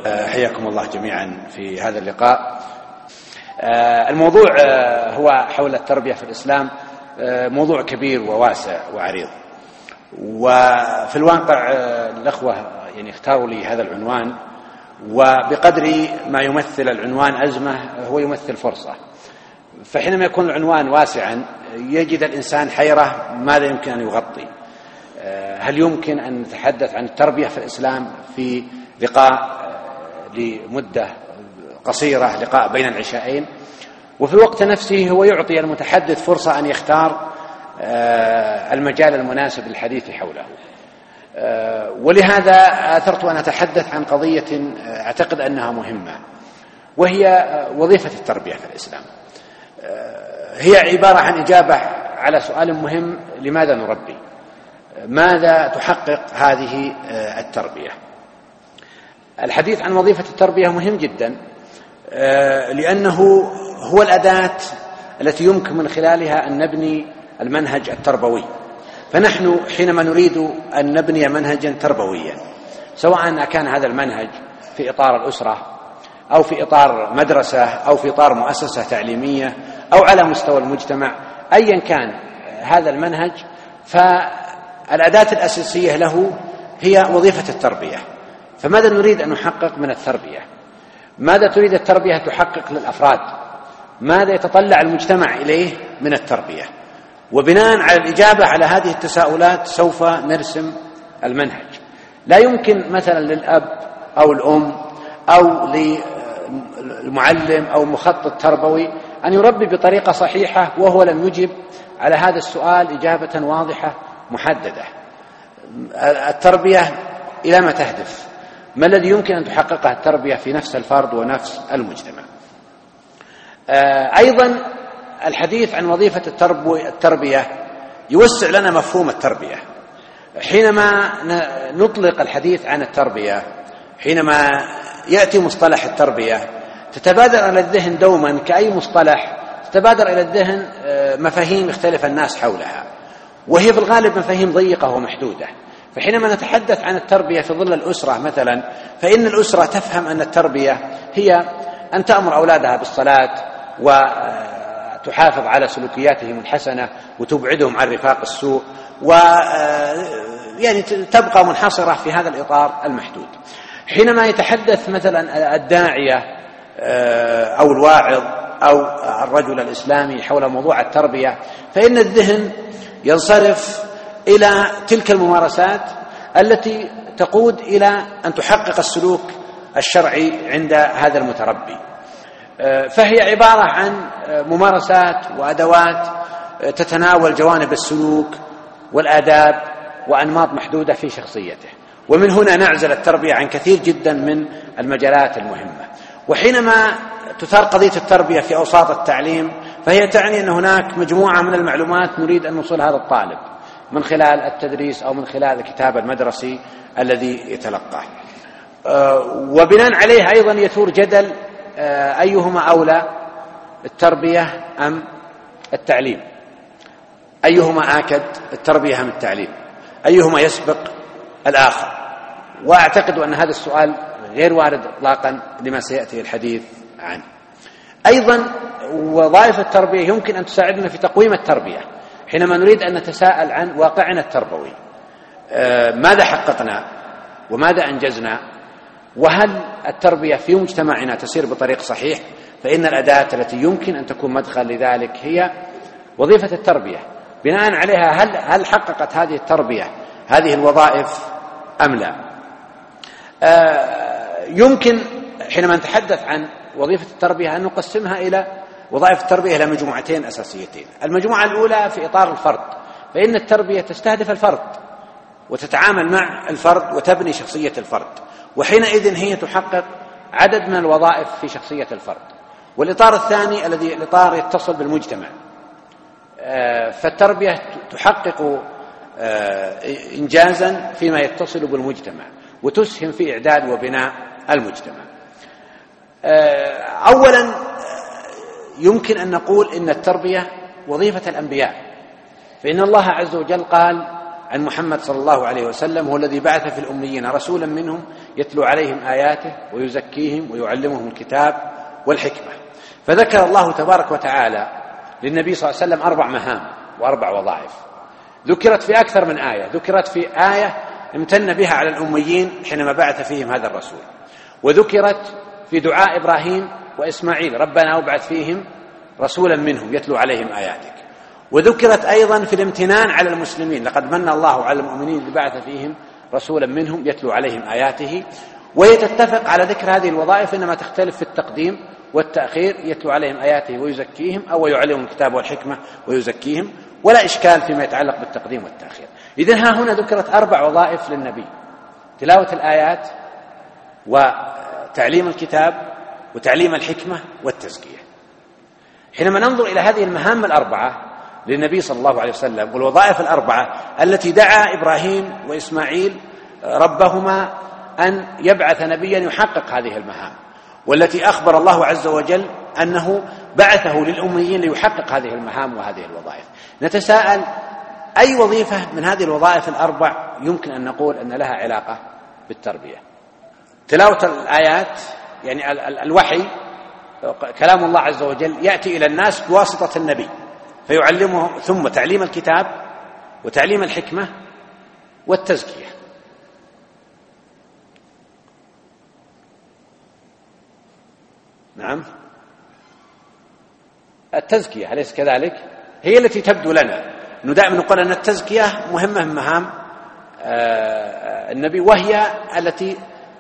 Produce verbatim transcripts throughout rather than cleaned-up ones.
حياكم الله جميعا في هذا اللقاء. الموضوع هو حول التربية في الإسلام، موضوع كبير وواسع وعريض، وفي الواقع الأخوة يعني اختاروا لي هذا العنوان، وبقدر ما يمثل العنوان أزمة هو يمثل فرصة. فحينما يكون العنوان واسعا يجد الإنسان حيرة ماذا يمكن أن يغطي. هل يمكن أن نتحدث عن التربية في الإسلام في لقاء لمدة قصيرة، لقاء بين العشاءين، وفي الوقت نفسه هو يعطي المتحدث فرصة أن يختار المجال المناسب للحديث حوله. ولهذا أثرت أن أتحدث عن قضية أعتقد أنها مهمة، وهي وظيفة التربية في الإسلام. هي عبارة عن إجابة على سؤال مهم: لماذا نربي؟ ماذا تحقق هذه التربية؟ الحديث عن وظيفة التربية مهم جدا، لأنه هو الأداة التي يمكن من خلالها أن نبني المنهج التربوي. فنحن حينما نريد أن نبني منهجا تربويا، سواء كان هذا المنهج في إطار الأسرة أو في إطار مدرسة أو في إطار مؤسسة تعليمية أو على مستوى المجتمع، أيا كان هذا المنهج، فالأداة الأساسية له هي وظيفة التربية. فماذا نريد أن نحقق من التربية؟ ماذا تريد التربية تحقق للأفراد؟ ماذا يتطلع المجتمع إليه من التربية؟ وبناء على الإجابة على هذه التساؤلات سوف نرسم المنهج. لا يمكن مثلا للأب أو الأم أو للمعلم أو المخطط التربوي أن يربي بطريقة صحيحة وهو لم يجب على هذا السؤال إجابة واضحة محددة. التربية إلى ما تهدف؟ ما الذي يمكن أن تحققه التربية في نفس الفرد ونفس المجتمع؟ أيضا الحديث عن وظيفة التربية يوسع لنا مفهوم التربية. حينما نطلق الحديث عن التربية، حينما يأتي مصطلح التربية، تتبادر إلى الذهن دوما كأي مصطلح تتبادر إلى الذهن مفاهيم يختلف الناس حولها، وهي في الغالب مفاهيم ضيقة ومحدودة. فحينما نتحدث عن التربية في ظل الأسرة مثلا، فإن الأسرة تفهم أن التربية هي أن تأمر أولادها بالصلاة وتحافظ على سلوكياتهم الحسنة وتبعدهم عن رفاق السوء، ويعني تبقى منحصرة في هذا الإطار المحدود. حينما يتحدث مثلا الداعية أو الواعظ أو الرجل الإسلامي حول موضوع التربية، فإن الذهن ينصرف إلى تلك الممارسات التي تقود إلى أن تحقق السلوك الشرعي عند هذا المتربي. فهي عبارة عن ممارسات وأدوات تتناول جوانب السلوك والآداب وأنماط محدودة في شخصيته، ومن هنا نعزل التربية عن كثير جدا من المجالات المهمة. وحينما تثار قضية التربية في أوساط التعليم، فهي تعني أن هناك مجموعة من المعلومات نريد أن نوصل هذا الطالب من خلال التدريس أو من خلال الكتاب المدرسي الذي يتلقاه. وبناء عليه أيضا يثور جدل أيهما أولى، التربية أم التعليم؟ أيهما آكد، التربية أم التعليم؟ أيهما يسبق الآخر؟ وأعتقد أن هذا السؤال غير وارد إطلاقا لما سيأتي الحديث عنه. أيضا وظائف التربية يمكن أن تساعدنا في تقويم التربية حينما نريد أن نتساءل عن واقعنا التربوي. ماذا حققنا وماذا أنجزنا؟ وهل التربية في مجتمعنا تسير بطريق صحيح؟ فإن الأداة التي يمكن أن تكون مدخل لذلك هي وظيفة التربية. بناء عليها هل هل حققت هذه التربية هذه الوظائف أم لا؟ يمكن حينما نتحدث عن وظيفة التربية أن نقسمها إلى وظائف التربية إلى مجموعتين أساسيتين. المجموعة الأولى في إطار الفرد، فإن التربية تستهدف الفرد وتتعامل مع الفرد وتبني شخصية الفرد، وحينئذ هي تحقق عدد من الوظائف في شخصية الفرد. والإطار الثاني الذي الإطار يتصل بالمجتمع، فالتربية تحقق إنجازا فيما يتصل بالمجتمع وتسهم في إعداد وبناء المجتمع. أولا يمكن أن نقول إن التربية وظيفة الأنبياء، فإن الله عز وجل قال عن محمد صلى الله عليه وسلم هو الذي بعث في الأميين رسولا منهم يتلو عليهم آياته ويزكيهم ويعلمهم الكتاب والحكمة. فذكر الله تبارك وتعالى للنبي صلى الله عليه وسلم أربع مهام وأربع وظائف، ذكرت في أكثر من آية. ذكرت في آية امتن بها على الأميين حينما بعث فيهم هذا الرسول، وذكرت في دعاء إبراهيم وإسماعيل ربنا وابعث فيهم رسولا منهم يتلو عليهم آياتك، وذكرت أيضا في الامتنان على المسلمين لقد من الله على المؤمنين إذ بعث فيهم رسولا منهم يتلو عليهم آياته. وهي تتفق على ذكر هذه الوظائف، إنما تختلف في التقديم والتأخير، يتلو عليهم آياته ويزكيهم أو يعلمهم الكتاب والحكمة ويزكيهم، ولا إشكال فيما يتعلق بالتقديم والتأخير. إذن ها هنا ذكرت أربع وظائف للنبي: تلاوة الآيات وتعليم الكتاب وتعليم الحكمة والتزكية. حينما ننظر إلى هذه المهام الأربعة للنبي صلى الله عليه وسلم والوظائف الأربعة التي دعا إبراهيم وإسماعيل ربهما أن يبعث نبيا يحقق هذه المهام، والتي أخبر الله عز وجل أنه بعثه للأميين ليحقق هذه المهام وهذه الوظائف، نتساءل أي وظيفة من هذه الوظائف الأربع يمكن أن نقول أن لها علاقة بالتربية؟ تلاوة الآيات يعني الوحي، كلام الله عز وجل يأتي إلى الناس بواسطة النبي فيعلمه، ثم تعليم الكتاب وتعليم الحكمة والتزكية. نعم، التزكية أليس كذلك؟ هي التي تبدو لنا أنه دائما نقول أن التزكية مهمة من مهام النبي، وهي التي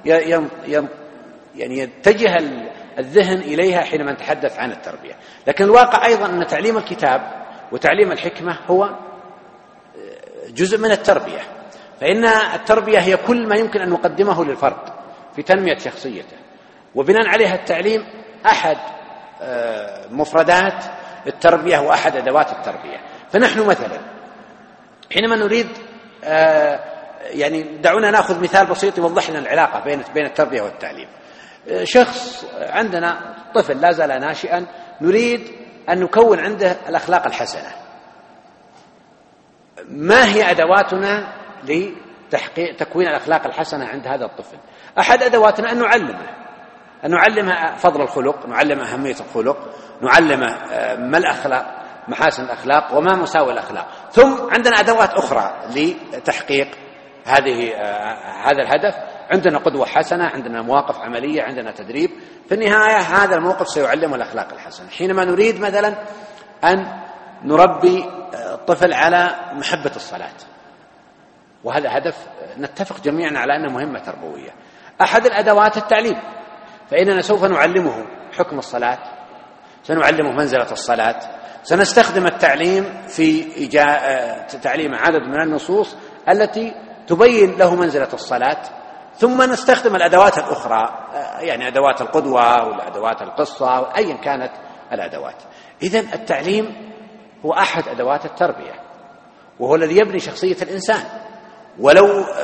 يعني يتجه الذهن إليها حينما نتحدث عن التربية. لكن الواقع أيضا أن تعليم الكتاب وتعليم الحكمة هو جزء من التربية، فإن التربية هي كل ما يمكن أن نقدمه للفرد في تنمية شخصيته، وبناء عليها التعليم أحد مفردات التربية وأحد أدوات التربية. فنحن مثلا حينما نريد يعني دعونا نأخذ مثال بسيط يوضح لنا العلاقة بين بين التربية والتعليم. شخص عندنا طفل لا زال ناشئا، نريد أن نكون عنده الأخلاق الحسنة. ما هي أدواتنا لتحقيق تكوين الأخلاق الحسنة عند هذا الطفل؟ أحد أدواتنا أن نعلمه أن نعلمه فضل الخلق، نعلمه أهمية الخلق، نعلمه ما الأخلاق، محاسن الأخلاق وما مساوي الأخلاق. ثم عندنا أدوات أخرى لتحقيق هذه هذا الهدف، عندنا قدوة حسنة، عندنا مواقف عملية، عندنا تدريب. في النهاية هذا الموقف سيعلمه الأخلاق الحسنة. حينما نريد مثلا أن نربي الطفل على محبة الصلاة، وهذا هدف نتفق جميعا على أنه مهمة تربوية، أحد الأدوات التعليم، فإننا سوف نعلمه حكم الصلاة، سنعلمه منزلة الصلاة، سنستخدم التعليم في تعليم عدد من النصوص التي تبين له منزلة الصلاة، ثم نستخدم الأدوات الأخرى يعني أدوات القدوة والأدوات القصة أيا كانت الأدوات. إذن التعليم هو أحد أدوات التربية، وهو الذي يبني شخصية الإنسان. ولو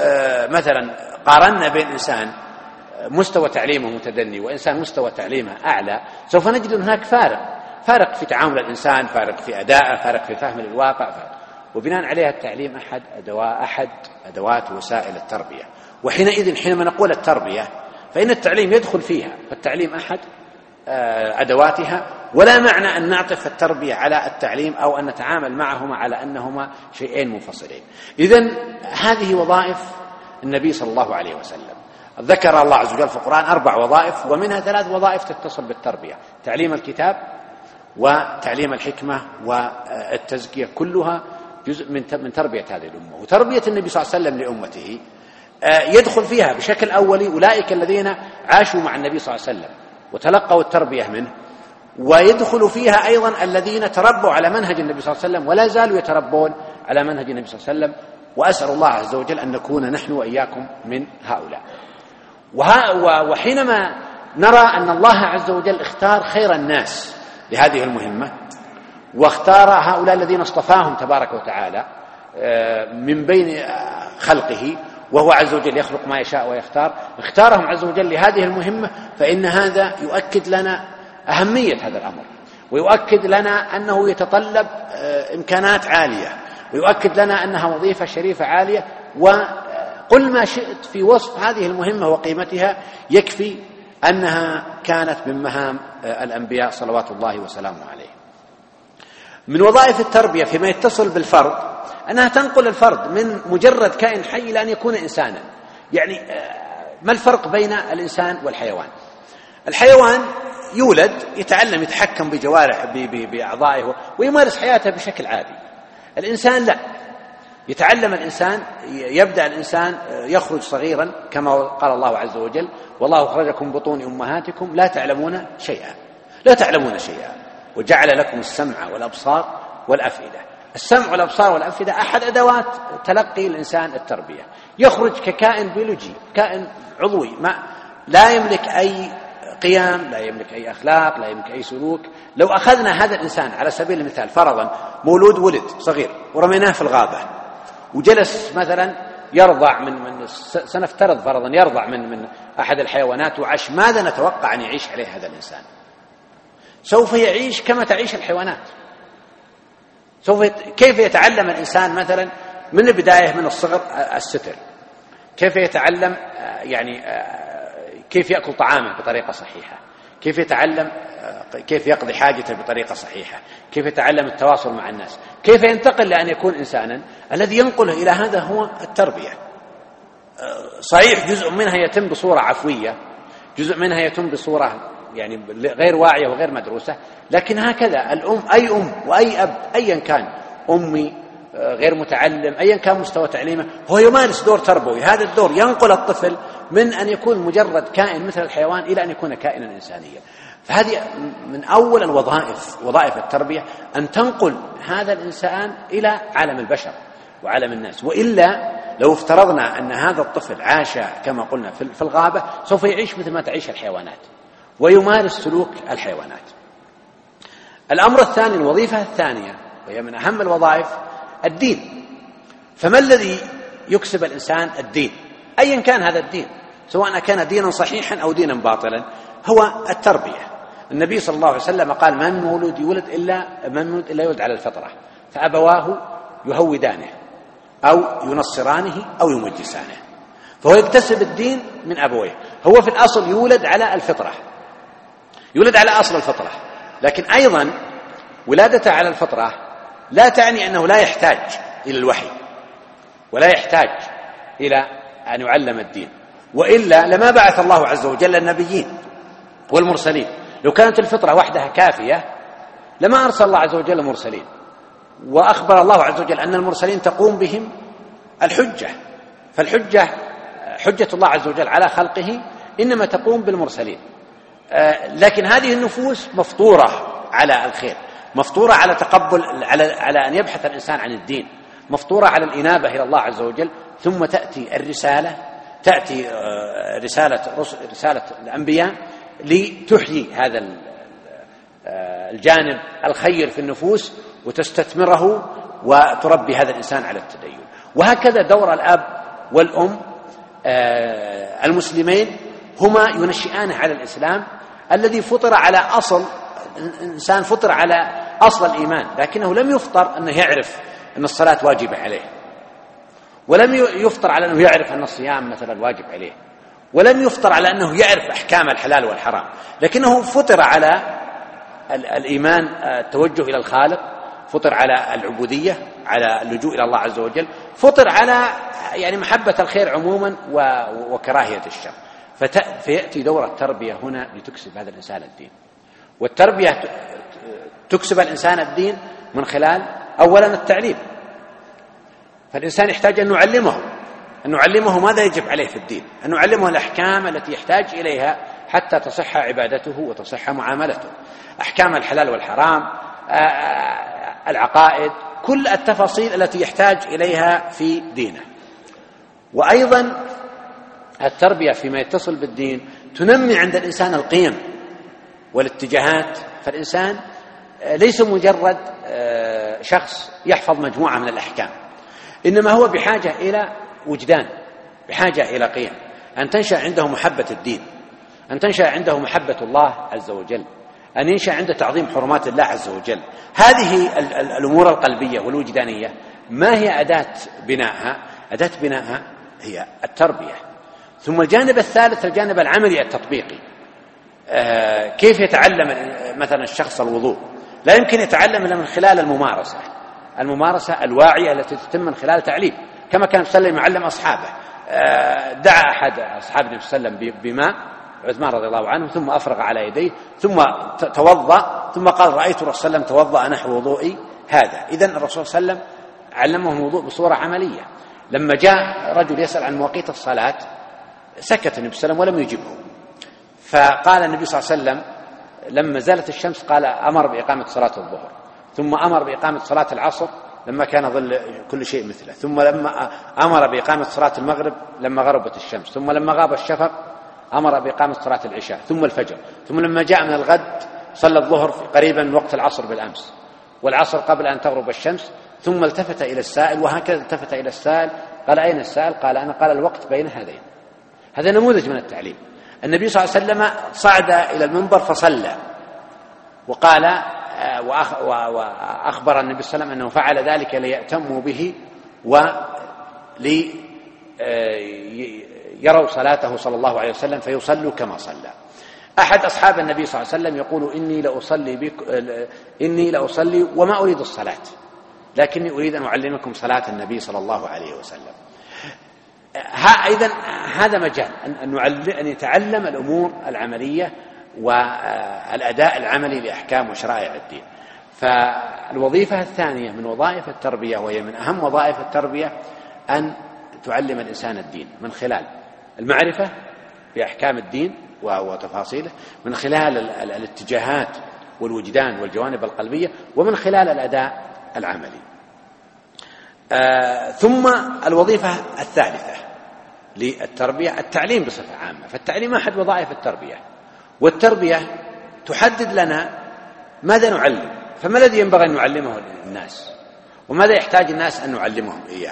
مثلا قارنا بين إنسان مستوى تعليمه متدني وإنسان مستوى تعليمه أعلى، سوف نجد هناك فارق فارق في تعامل الإنسان، فارق في أدائه، فارق في فهم الواقع، فارق. وبناء عليها التعليم أحد أدوات أحد أدوات وسائل التربية. وحينئذ حينما نقول التربية فإن التعليم يدخل فيها، فالتعليم أحد أدواتها، ولا معنى أن نعطف التربية على التعليم أو أن نتعامل معهما على أنهما شيئين منفصلين. إذن هذه وظائف النبي صلى الله عليه وسلم. ذكر الله عز وجل في القرآن أربع وظائف، ومنها ثلاث وظائف تتصل بالتربية: تعليم الكتاب وتعليم الحكمة والتزكية، كلها جزء من تربية هذه الأمة. وتربية النبي صلى الله عليه وسلم لأمته يدخل فيها بشكل أولي أولئك الذين عاشوا مع النبي صلى الله عليه وسلم وتلقوا التربية منه، ويدخل فيها أيضا الذين تربوا على منهج النبي صلى الله عليه وسلم ولا زالوا يتربون على منهج النبي صلى الله عليه وسلم. وأسأل الله عز وجل أن نكون نحن وإياكم من هؤلاء. وحينما نرى أن الله عز وجل اختار خير الناس لهذه المهمة، واختار هؤلاء الذين اصطفاهم تبارك وتعالى من بين خلقه، وهو عز وجل يخلق ما يشاء ويختار، اختارهم عز وجل لهذه المهمة، فإن هذا يؤكد لنا أهمية هذا الأمر، ويؤكد لنا أنه يتطلب إمكانات عالية، ويؤكد لنا أنها وظيفة شريفة عالية. وقل ما شئت في وصف هذه المهمة وقيمتها، يكفي أنها كانت من مهام الأنبياء صلوات الله وسلامه عليه. من وظائف التربية فيما يتصل بالفرد أنها تنقل الفرد من مجرد كائن حي إلى أن يكون إنسانا. يعني ما الفرق بين الإنسان والحيوان؟ الحيوان يولد يتعلم يتحكم بجوارح بأعضائه ويمارس حياته بشكل عادي. الإنسان لا، يتعلم الإنسان، يبدأ الإنسان يخرج صغيرا كما قال الله عز وجل: والله أخرجكم بطون أمهاتكم لا تعلمون شيئا لا تعلمون شيئا وجعل لكم السمع والأبصار والأفئدة. السمع والأبصار والأفئدة أحد أدوات تلقي الإنسان التربية. يخرج ككائن بيولوجي، كائن عضوي، ما لا يملك أي قيم، لا يملك أي أخلاق، لا يملك أي سلوك. لو أخذنا هذا الإنسان على سبيل المثال، فرضا مولود ولد صغير ورميناه في الغابة وجلس مثلا يرضع من من سنفترض فرضا يرضع من من أحد الحيوانات وعاش، ماذا نتوقع أن يعيش عليه هذا الإنسان؟ سوف يعيش كما تعيش الحيوانات. سوف يت... كيف يتعلم الإنسان مثلا من البداية من الصغر الستر؟ كيف يتعلم يعني كيف يأكل طعامه بطريقة صحيحة؟ كيف يتعلم كيف يقضي حاجته بطريقة صحيحة؟ كيف يتعلم التواصل مع الناس؟ كيف ينتقل لأن يكون إنسانا؟ الذي ينقله إلى هذا هو التربية. صحيح جزء منها يتم بصورة عفوية، جزء منها يتم بصورة يعني غير واعية وغير مدروسة، لكن هكذا الأم، أي أم وأي أب أيا كان، أمي غير متعلم أيا كان مستوى تعليمه، هو يمارس دور تربوي. هذا الدور ينقل الطفل من أن يكون مجرد كائن مثل الحيوان إلى أن يكون كائنا إنسانيا. فهذه من أول الوظائف، وظائف التربية، أن تنقل هذا الإنسان إلى عالم البشر وعالم الناس. وإلا لو افترضنا أن هذا الطفل عاش كما قلنا في الغابة، سوف يعيش مثل ما تعيش الحيوانات ويمارس سلوك الحيوانات. الأمر الثاني، الوظيفة الثانية وهي من أهم الوظائف، الدين. فما الذي يكسب الإنسان؟ الدين، أيا كان هذا الدين، سواء كان دينا صحيحا أو دينا باطلا، هو التربية. النبي صلى الله عليه وسلم قال: من مولود يولد إلا من مولد إلا يولد على الفطرة، فأبواه يهودانه أو ينصرانه أو يمجسانه. فهو يكتسب الدين من أبويه. هو في الأصل يولد على الفطرة، يولد على أصل الفطرة، لكن أيضا ولادته على الفطرة لا تعني أنه لا يحتاج إلى الوحي ولا يحتاج إلى أن يعلم الدين، وإلا لما بعث الله عز وجل النبيين والمرسلين. لو كانت الفطرة وحدها كافية لما أرسل الله عز وجل المرسلين. وأخبر الله عز وجل أن المرسلين تقوم بهم الحجة، فالحجة حجة الله عز وجل على خلقه إنما تقوم بالمرسلين. لكن هذه النفوس مفطورة على الخير، مفطورة على تقبل، على على أن يبحث الإنسان عن الدين، مفطورة على الإنابة إلى الله عز وجل. ثم تأتي الرسالة، تأتي رسالة رسالة الأنبياء لتحيي هذا الجانب الخير في النفوس وتستثمره وتربي هذا الإنسان على التدين. وهكذا دور الأب والأم المسلمين، هما ينشئانه على الإسلام الذي فطر على أصل، الإنسان فطر على أصل الإيمان، لكنه لم يفطر أنه يعرف أن الصلاة واجبة عليه، ولم يفطر على أنه يعرف أن الصيام مثلا واجب عليه، ولم يفطر على أنه يعرف أحكام الحلال والحرام، لكنه فطر على الإيمان، التوجه إلى الخالق، فطر على العبودية، على اللجوء إلى الله عز وجل، فطر على يعني محبة الخير عموما وكراهية الشر. فيأتي دور التربية هنا لتكسب هذا الإنسان الدين. والتربية تكسب الإنسان الدين من خلال أولا التعليم. فالإنسان يحتاج أن نعلمه أن نعلمه ماذا يجب عليه في الدين، أن نعلمه الأحكام التي يحتاج إليها حتى تصح عبادته وتصح معاملته، أحكام الحلال والحرام، العقائد، كل التفاصيل التي يحتاج إليها في دينه. وأيضا التربية فيما يتصل بالدين تنمي عند الإنسان القيم والاتجاهات. فالإنسان ليس مجرد شخص يحفظ مجموعة من الأحكام، إنما هو بحاجة إلى وجدان، بحاجة إلى قيم، أن تنشأ عنده محبة الدين، أن تنشأ عنده محبة الله عز وجل، أن ينشأ عنده تعظيم حرمات الله عز وجل. هذه الأمور القلبية والوجدانية ما هي أداة بنائها؟ أداة بنائها هي التربية. ثم الجانب الثالث الجانب العملي التطبيقي. آه كيف يتعلم مثلا الشخص الوضوء؟ لا يمكن يتعلم إلا من خلال الممارسة، الممارسة الواعية التي تتم من خلال تعليم، كما كان صلى الله عليه وسلم يعلم أصحابه. آه دعا أحد أصحاب النبي صلى الله عليه وسلم بماء، عثمان رضي الله عنه، ثم أفرغ على يديه ثم توضأ، ثم قال رأيت الرسول صلى الله عليه وسلم توضأ نحو وضوئي هذا. إذن الرسول صلى الله عليه وسلم علمهم الوضوء بصورة عملية. لما جاء رجل يسأل عن مواقيت الصلاة سكت النبي صلى الله عليه وسلم ولم يجبه، فقال النبي صلى الله عليه وسلم لما زالت الشمس قال أمر بإقامة صلاة الظهر، ثم أمر بإقامة صلاة العصر لما كان ظل كل شيء مثله، ثم لما أمر بإقامة صلاة المغرب لما غربت الشمس، ثم لما غاب الشفق أمر بإقامة صلاة العشاء، ثم الفجر، ثم لما جاء من الغد صلى الظهر قريبا من وقت العصر بالأمس، والعصر قبل أن تغرب الشمس، ثم التفت إلى السائل، وهكذا التفت إلى السائل قال أين السائل؟ قال أنا. قال الوقت بين هذين. هذا نموذج من التعليم. النبي صلى الله عليه وسلم صعد إلى المنبر فصلى، وقال وأخبر النبي صلى الله عليه وسلم أنه فعل ذلك ليأتموا به وليروا صلاته صلى الله عليه وسلم فيصلوا كما صلى. أحد أصحاب النبي صلى الله عليه وسلم يقول إني لأصلي, بك إني لأصلي وما أريد الصلاة، لكني أريد أن أعلمكم صلاة النبي صلى الله عليه وسلم. إذن هذا مجال أن يتعلم الأمور العملية والأداء العملي لأحكام وشرائع الدين. فالوظيفة الثانية من وظائف التربية، وهي من أهم وظائف التربية، أن تعلم الإنسان الدين من خلال المعرفة بأحكام الدين وتفاصيله، من خلال الاتجاهات والوجدان والجوانب القلبية، ومن خلال الأداء العملي. آه ثم الوظيفة الثالثة للتربية التعليم بصفة عامة. فالتعليم أحد وظائف التربية، والتربية تحدد لنا ماذا نعلم، فما الذي ينبغي أن نعلمه الناس، وماذا يحتاج الناس أن نعلمهم إياه،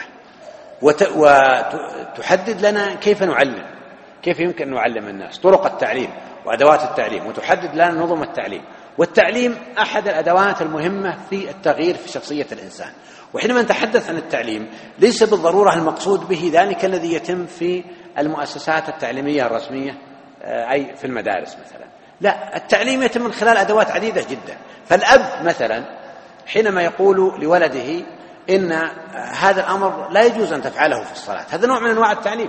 وتحدد لنا كيف نعلم، كيف يمكن أن نعلم الناس، طرق التعليم وأدوات التعليم، وتحدد لنا نظم التعليم. والتعليم أحد الأدوات المهمة في التغيير في شخصية الإنسان. وحينما نتحدث عن التعليم ليس بالضرورة المقصود به ذلك الذي يتم في المؤسسات التعليمية الرسمية، أي في المدارس مثلا، لا، التعليم يتم من خلال أدوات عديدة جدا. فالأب مثلا حينما يقول لولده إن هذا الأمر لا يجوز أن تفعله في الصلاة، هذا نوع من أنواع التعليم.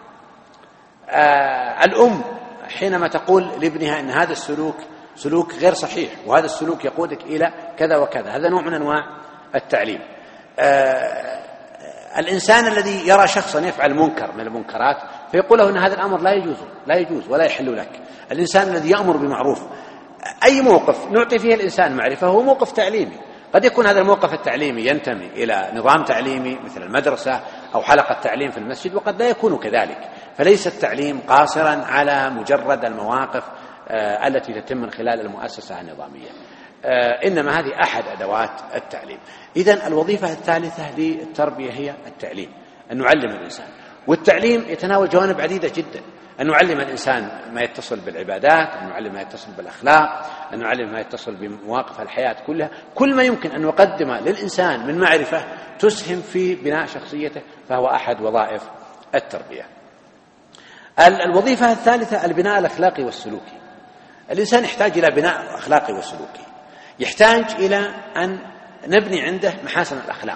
آه الأم حينما تقول لابنها إن هذا السلوك سلوك غير صحيح، وهذا السلوك يقودك إلى كذا وكذا، هذا نوع من أنواع التعليم. آه الإنسان الذي يرى شخصا يفعل منكر من المنكرات فيقول له إن هذا الأمر لا يجوز لا يجوز ولا يحل لك. الإنسان الذي يأمر بمعروف، أي موقف نعطي فيه الإنسان معرفة هو موقف تعليمي. قد يكون هذا الموقف التعليمي ينتمي إلى نظام تعليمي مثل المدرسة أو حلقة تعليم في المسجد، وقد لا يكون كذلك. فليس التعليم قاصرا على مجرد المواقف آه التي تتم من خلال المؤسسة النظامية، آه إنما هذه أحد أدوات التعليم. إذن الوظيفة الثالثة للتربية هي التعليم، أن نعلم الإنسان. والتعليم يتناول جوانب عديدة جدا، أن نعلم الإنسان ما يتصل بالعبادات، أن نعلم ما يتصل بالأخلاق، أن نعلم ما يتصل بمواقف الحياة كلها، كل ما يمكن أن نقدمه للإنسان من معرفة تسهم في بناء شخصيته فهو أحد وظائف التربية. الوظيفة الثالثة البناء الأخلاقي والسلوكي. الإنسان يحتاج إلى بناء أخلاقي وسلوكي، يحتاج إلى أن نبني عنده محاسن الأخلاق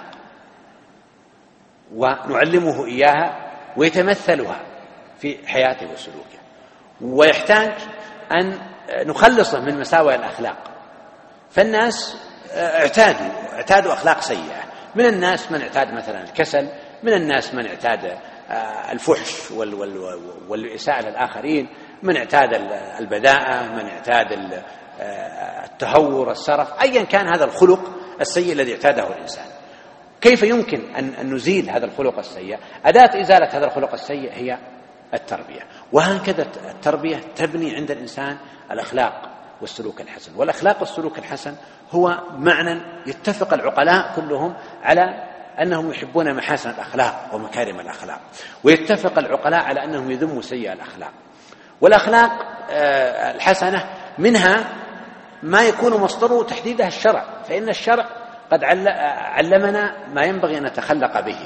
ونعلمه إياها ويتمثلها في حياته وسلوكه، ويحتاج أن نخلصه من مساوئ الأخلاق. فالناس اعتادوا اعتادوا أخلاق سيئة، من الناس من اعتاد مثلا الكسل، من الناس من اعتاد الفحش والإساءة للآخرين، من اعتاد البذاءة، من اعتاد التهور، السرف، أيا كان هذا الخلق السيء الذي اعتاده الإنسان. كيف يمكن أن نزيل هذا الخلق السيء؟ أداة إزالة هذا الخلق السيء هي التربية. وهكذا التربية تبني عند الإنسان الأخلاق والسلوك الحسن. والأخلاق والسلوك الحسن هو معنى يتفق العقلاء كلهم على أنهم يحبون محاسن الأخلاق ومكارم الأخلاق، ويتفق العقلاء على أنهم يذموا سيئ الأخلاق. والأخلاق الحسنة منها ما يكون مصدره تحديدها الشرع، فإن الشرع قد علمنا ما ينبغي أن نتخلق به: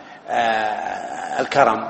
الكرم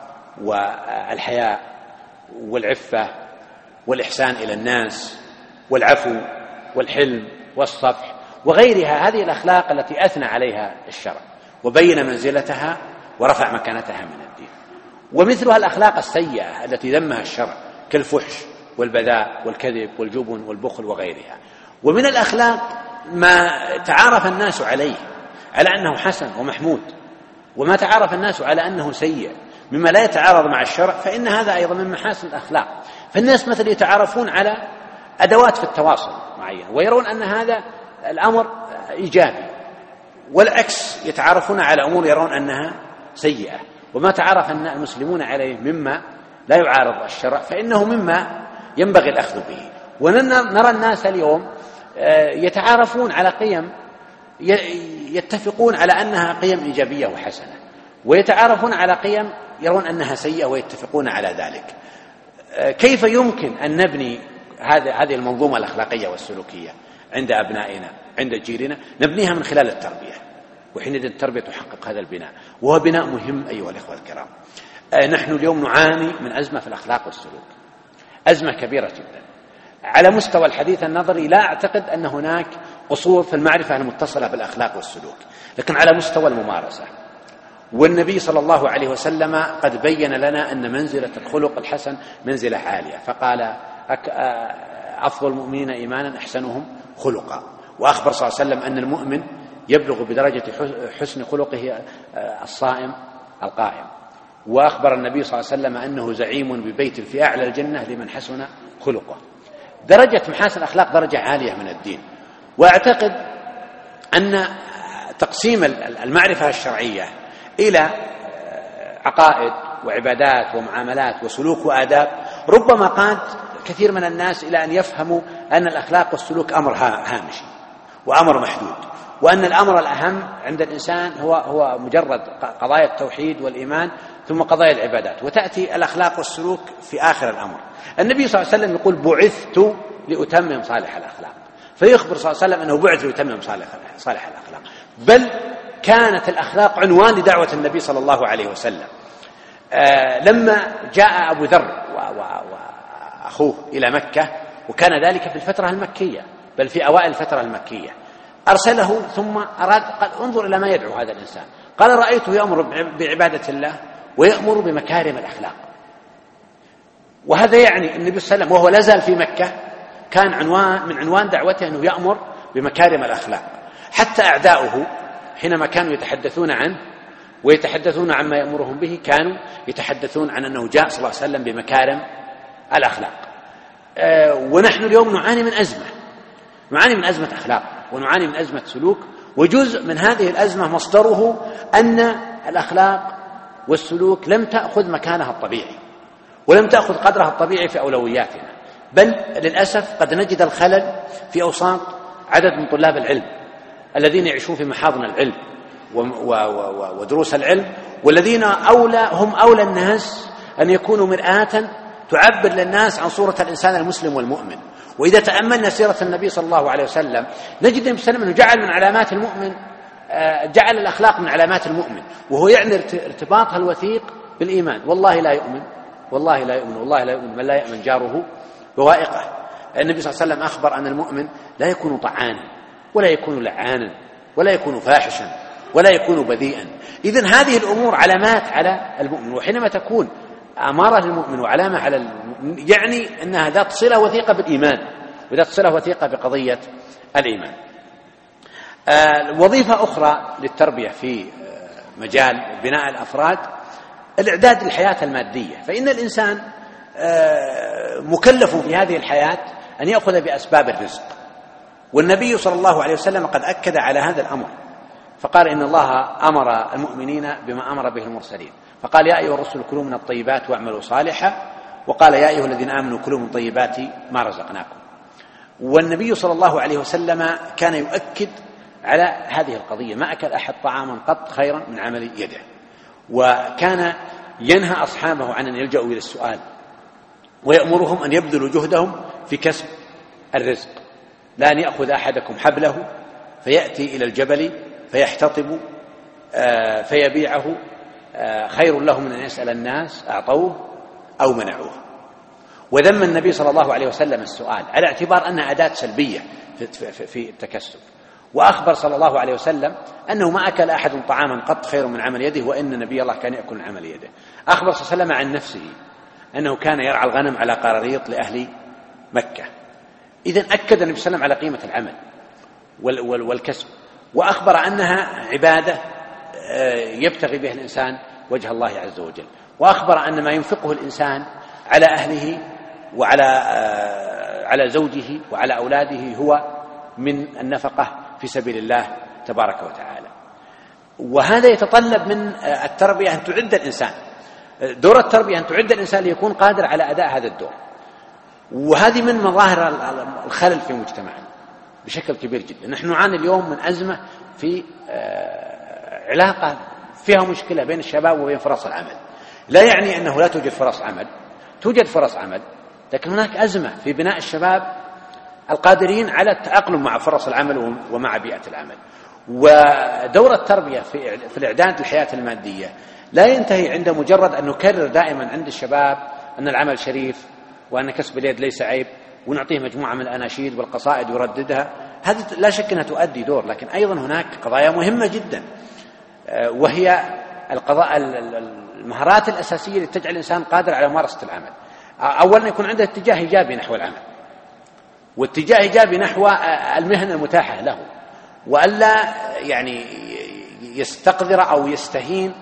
والحياء والعفة والإحسان إلى الناس والعفو والحلم والصفح وغيرها. هذه الأخلاق التي أثنى عليها الشرع وبين منزلتها ورفع مكانتها من الدين. ومثلها الأخلاق السيئة التي ذمها الشرع كالفحش والبذاء والكذب والجبن والبخل وغيرها. ومن الأخلاق ما تعارف الناس عليه على أنه حسن ومحمود، وما تعارف الناس على أنه سيء مما لا يتعارض مع الشرع، فإن هذا أيضا من محاسن الأخلاق. فالناس مثلا يتعارفون على أدوات في التواصل معينة ويرون أن هذا الأمر إيجابي، والعكس يتعارفون على أمور يرون أنها سيئة. وما تعارف المسلمون عليه مما لا يعارض الشرع فإنه مما ينبغي الأخذ به. ونرى الناس اليوم يتعارفون على قيم يتفقون على أنها قيم إيجابية وحسنة، ويتعارفون على قيم يرون أنها سيئة ويتفقون على ذلك. كيف يمكن أن نبني هذه المنظومة الأخلاقية والسلوكية عند أبنائنا عند جيلنا؟ نبنيها من خلال التربية، وحينئذ التربية تحقق هذا البناء، وهو بناء مهم أيها الإخوة الكرام. نحن اليوم نعاني من أزمة في الأخلاق والسلوك، أزمة كبيرة جدا. على مستوى الحديث النظري لا أعتقد أن هناك قصور في المعرفة المتصلة بالأخلاق والسلوك، لكن على مستوى الممارسة. والنبي صلى الله عليه وسلم قد بين لنا أن منزلة الخلق الحسن منزلة عالية، فقال: أفضل المؤمنين إيمانا أحسنهم خلقا. وأخبر صلى الله عليه وسلم أن المؤمن يبلغ بدرجة حسن خلقه الصائم القائم. وأخبر النبي صلى الله عليه وسلم أنه زعيم ببيت في أعلى الجنة لمن حسن خلقه. درجة محاسن الأخلاق درجة عالية من الدين. وأعتقد أن تقسيم المعرفة الشرعية إلى عقائد وعبادات ومعاملات وسلوك وآداب ربما قاد كثير من الناس إلى أن يفهموا أن الأخلاق والسلوك أمر هامشي وأمر محدود، وأن الأمر الأهم عند الإنسان هو هو مجرد قضايا التوحيد والإيمان ثم قضايا العبادات، وتأتي الأخلاق والسلوك في آخر الأمر. النبي صلى الله عليه وسلم يقول: بعثت لأتمم صالح الأخلاق، فيخبر صلى الله عليه وسلم أنه بعث ليتمم صالح الأخلاق. بل كانت الأخلاق عنوان لدعوة النبي صلى الله عليه وسلم. آه لما جاء أبو ذر وأخوه إلى مكة، وكان ذلك في الفترة المكية، بل في أوائل الفترة المكية، أرسله ثم أراد قال: انظر إلى ما يدعو هذا الإنسان. قال: رأيته يأمر بعبادة الله ويأمر بمكارم الأخلاق. وهذا يعني النبي صلى الله عليه وسلم وهو لازال في مكة كان عنوان من عنوان دعوته أنه يأمر بمكارم الأخلاق، حتى أعداؤه حينما كانوا يتحدثون عنه ويتحدثون عما يأمرهم به كانوا يتحدثون عن أنه جاء صلى الله عليه وسلم بمكارم الأخلاق. أه ونحن اليوم نعاني من أزمة نعاني من أزمة أخلاق ونعاني من أزمة سلوك، وجزء من هذه الأزمة مصدره أن الأخلاق والسلوك لم تأخذ مكانها الطبيعي ولم تأخذ قدرها الطبيعي في أولوياتنا، بل للأسف قد نجد الخلل في أوساط عدد من طلاب العلم الذين يعيشون في محاضن العلم ودروس العلم، والذين أولى هم أولى الناس أن يكونوا مرآة تعبر للناس عن صورة الإنسان المسلم والمؤمن. وإذا تأملنا سيرة النبي صلى الله عليه وسلم نجد النبي صلى الله عليه وسلم أنه جعل من علامات المؤمن جعل الأخلاق من علامات المؤمن، وهو يعني ارتباطها الوثيق بالإيمان. والله لا يؤمن والله لا يؤمن والله لا يؤمن من لا يأمن جاره بوائقه. النبي صلى الله عليه وسلم أخبر أن المؤمن لا يكون طعانا ولا يكون لعانا ولا يكون فاحشا ولا يكون بذيئا. إذن هذه الأمور علامات على المؤمن، وحينما تكون أمارة للمؤمن وعلامة على المؤمن يعني أنها ذات صلة وثيقة بالإيمان وذات صلة وثيقة بقضية الإيمان. آه وظيفة أخرى للتربية في مجال بناء الأفراد الإعداد للحياة المادية، فإن الإنسان آه مكلف في هذه الحياة أن يأخذ بأسباب الرزق، والنبي صلى الله عليه وسلم قد أكد على هذا الأمر فقال: إن الله أمر المؤمنين بما أمر به المرسلين، فقال: يا أيها الرسل كلوا من الطيبات واعملوا صالحا، وقال: يا أيها الذين آمنوا كلوا من طيبات ما رزقناكم. والنبي صلى الله عليه وسلم كان يؤكد على هذه القضية: ما أكل أحد طعاما قط خيرا من عمل يده، وكان ينهى أصحابه عن أن يلجأوا إلى السؤال ويأمرهم أن يبذلوا جهدهم في كسب الرزق، لا أن يأخذ أحدكم حبله فيأتي إلى الجبل فيحتطب فيبيعه خير له من أن يسأل الناس أعطوه أو منعوه. وذم النبي صلى الله عليه وسلم السؤال على اعتبار أنها أداة سلبية في التكسب، وأخبر صلى الله عليه وسلم أنه ما أكل أحد طعاما قط خير من عمل يده، وإن نبي الله كان يأكل من عمل يده. أخبر صلى الله عليه وسلم عن نفسه أنه كان يرعى الغنم على قراريط لأهل مكة. إذن أكد النبي صلى الله عليه وسلم على قيمة العمل والكسب، وأخبر أنها عبادة يبتغي بها الإنسان وجه الله عز وجل، وأخبر أن ما ينفقه الإنسان على أهله وعلى على زوجه وعلى أولاده هو من النفقة في سبيل الله تبارك وتعالى. وهذا يتطلب من التربية أن تعد الإنسان، دور التربية أن تعد الإنسان ليكون قادر على أداء هذا الدور. وهذه من مظاهر الخلل في مجتمعنا بشكل كبير جدا. نحن نعاني اليوم من أزمة في علاقة فيها مشكلة بين الشباب وبين فرص العمل. لا يعني أنه لا توجد فرص عمل، توجد فرص عمل، لكن هناك أزمة في بناء الشباب القادرين على التأقلم مع فرص العمل ومع بيئة العمل. ودور التربية في الإعداد للحياة المادية لا ينتهي عند مجرد أن نكرر دائما عند الشباب أن العمل شريف وأن كسب اليد ليس عيب، ونعطيه مجموعة من الأناشيد والقصائد يرددها. هذه لا شك أنها تؤدي دور، لكن أيضا هناك قضايا مهمة جدا، وهي القضاء المهارات الأساسية التي تجعل الإنسان قادر على ممارسة العمل. أولا يكون عنده اتجاه إيجابي نحو العمل، واتجاه إيجابي نحو المهنة المتاحة له، وألا يعني يستقذر أو يستهين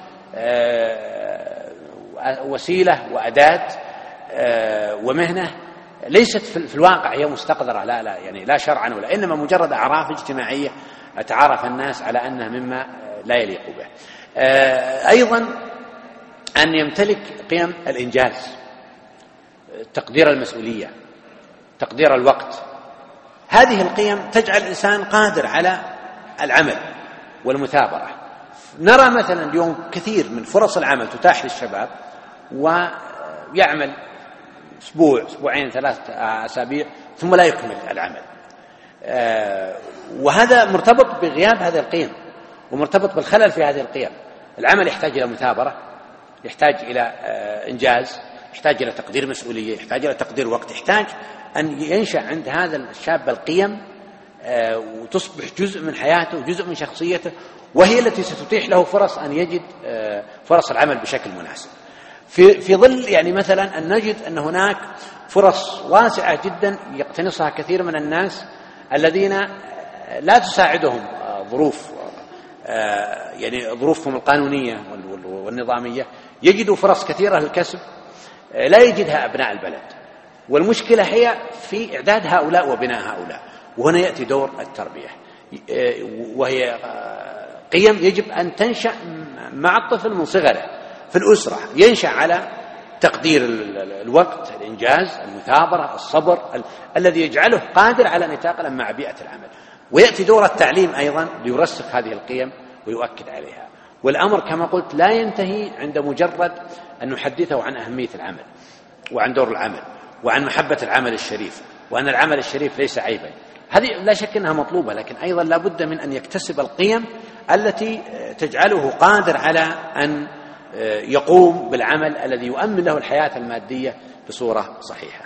وسيلة وأداة ومهنة ليست في الواقع هي مستقذرة، لا لا يعني لا شرعا ولا، إنما مجرد أعراف اجتماعية أتعارف الناس على أنها مما لا يليق به. أيضا أن يمتلك قيم الإنجاز، تقدير المسؤولية، تقدير الوقت. هذه القيم تجعل الإنسان قادر على العمل والمثابرة. نرى مثلا اليوم كثير من فرص العمل تتاح للشباب ويعمل أسبوع أسبوعين ثلاثة أسابيع ثم لا يكمل العمل، وهذا مرتبط بغياب هذه القيم ومرتبط بالخلل في هذه القيم. العمل يحتاج إلى مثابرة، يحتاج إلى إنجاز، يحتاج إلى تقدير مسؤولية، يحتاج إلى تقدير وقت، يحتاج أن ينشأ عند هذا الشاب القيم وتصبح جزء من حياته وجزء من شخصيته، وهي التي ستتيح له فرص أن يجد فرص العمل بشكل مناسب. في في ظل يعني مثلا أن نجد أن هناك فرص واسعة جدا يقتنصها كثير من الناس الذين لا تساعدهم ظروف يعني ظروفهم القانونية والنظامية، يجدوا فرص كثيرة للكسب لا يجدها أبناء البلد. والمشكلة هي في إعداد هؤلاء وبناء هؤلاء، وهنا يأتي دور التربية، وهي قيم يجب أن تنشأ مع الطفل من صغره في الأسرة، ينشأ على تقدير الوقت، الإنجاز، المثابرة، الصبر، ال- الذي يجعله قادر على أن يتأقلم مع بيئة العمل. ويأتي دور التعليم أيضا ليرسخ هذه القيم ويؤكد عليها. والأمر كما قلت لا ينتهي عند مجرد أن نحدثه عن أهمية العمل وعن دور العمل وعن محبة العمل الشريف وأن العمل الشريف ليس عيبا. هذه لا شك أنها مطلوبة، لكن أيضا لا بد من أن يكتسب القيم التي تجعله قادر على أن يقوم بالعمل الذي يؤمن له الحياة المادية بصورة صحيحة.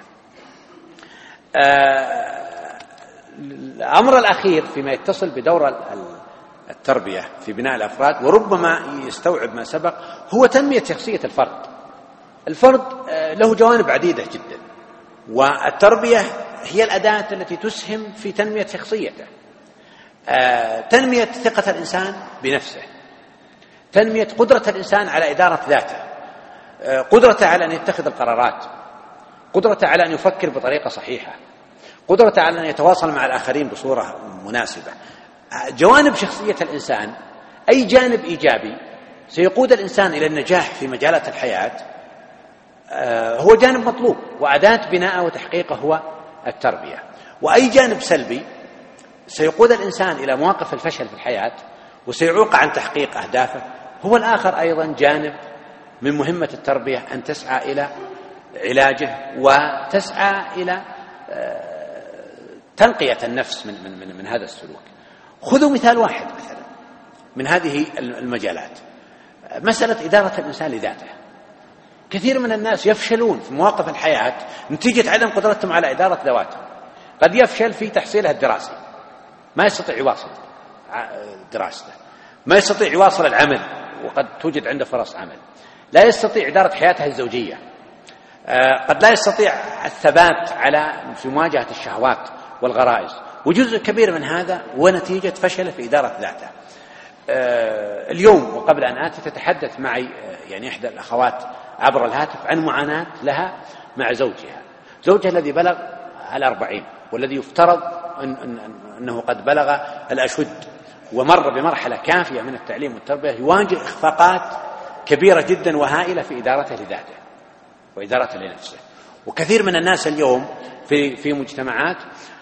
الأمر الأخير فيما يتصل بدور التربية في بناء الأفراد، وربما يستوعب ما سبق، هو تنمية شخصية الفرد. الفرد له جوانب عديدة جدا، والتربية هي الأداة التي تسهم في تنمية شخصيته، تنمية ثقة الإنسان بنفسه، تنمية قدرة الإنسان على إدارة ذاته، قدرته على أن يتخذ القرارات، قدرته على أن يفكر بطريقة صحيحة، قدرته على أن يتواصل مع الآخرين بصورة مناسبة. جوانب شخصية الإنسان، أي جانب إيجابي سيقود الإنسان إلى النجاح في مجالات الحياة هو جانب مطلوب، وأداة بناءه وتحقيقه هو التربية. وأي جانب سلبي سيقود الإنسان إلى مواقف الفشل في الحياة وسيعوق عن تحقيق أهدافه هو الآخر. أيضا جانب من مهمة التربية أن تسعى إلى علاجه وتسعى إلى تنقية النفس من, من, من, من هذا السلوك. خذوا مثال واحد مثلا من هذه المجالات، مسألة إدارة الإنسان لذاته. كثير من الناس يفشلون في مواقف الحياة نتيجة عدم قدرتهم على إدارة ذواتهم. قد يفشل في تحصيله الدراسي، ما يستطيع يواصل دراسته، ما يستطيع يواصل العمل وقد توجد عنده فرص عمل، لا يستطيع إدارة حياته الزوجية، قد لا يستطيع الثبات على في مواجهة الشهوات والغرائز، وجزء كبير من هذا ونتيجة فشل في إدارة ذاته. اليوم وقبل أن آتي تتحدث معي يعني إحدى الأخوات عبر الهاتف عن معاناة لها مع زوجها، زوجها الذي بلغ الأربعين والذي يفترض أن أن أنه قد بلغ الأشد ومر بمرحلة كافية من التعليم والتربية، يواجه إخفاقات كبيرة جدا وهائلة في إدارته لذاته وإدارته لنفسه. وكثير من الناس اليوم في في مجتمعات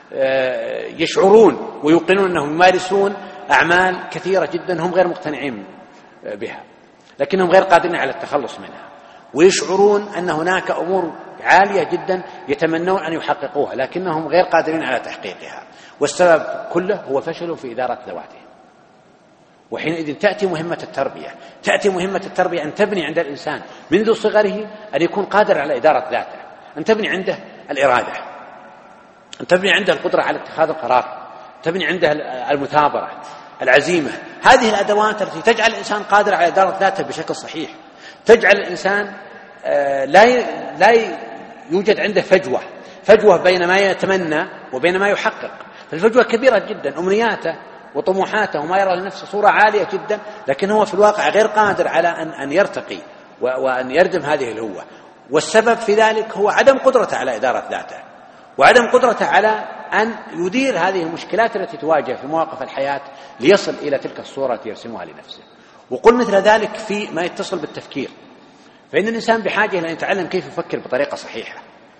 يشعرون ويوقنون أنهم يمارسون أعمال كثيرة جدا هم غير مقتنعين بها، لكنهم غير قادرين على التخلص منها، ويشعرون أن هناك أمور عالية جدا يتمنون أن يحققوها لكنهم غير قادرين على تحقيقها، والسبب كله هو فشل في إدارة ذواتهم. وحينئذ تأتي مهمة التربية، تأتي مهمة التربية أن تبني عند الإنسان منذ صغره أن يكون قادر على إدارة ذاته، أن تبني عنده الإرادة، أن تبني عنده القدرة على اتخاذ القرار، تبني عنده المثابرة، العزيمة. هذه الأدوات التي تجعل الإنسان قادر على إدارة ذاته بشكل صحيح، تجعل الإنسان لا لا يوجد عنده فجوة فجوة بين ما يتمنى وبين ما يحقق. فالفجوة كبيرة جدا، أمنياته وطموحاته وما يرى لنفسه صورة عالية جدا، لكن هو في الواقع غير قادر على أن أن يرتقي وأن يردم هذه الهوة. والسبب في ذلك هو عدم قدرته على إدارة ذاته، وعدم قدرته على أن يدير هذه المشكلات التي تواجه في مواقف الحياة ليصل إلى تلك الصورة التي يرسمها لنفسه. وقل مثل ذلك في ما يتصل بالتفكير، فإن الإنسان بحاجة إلى أن يتعلم كيف يفكر بطريقة صحيحة،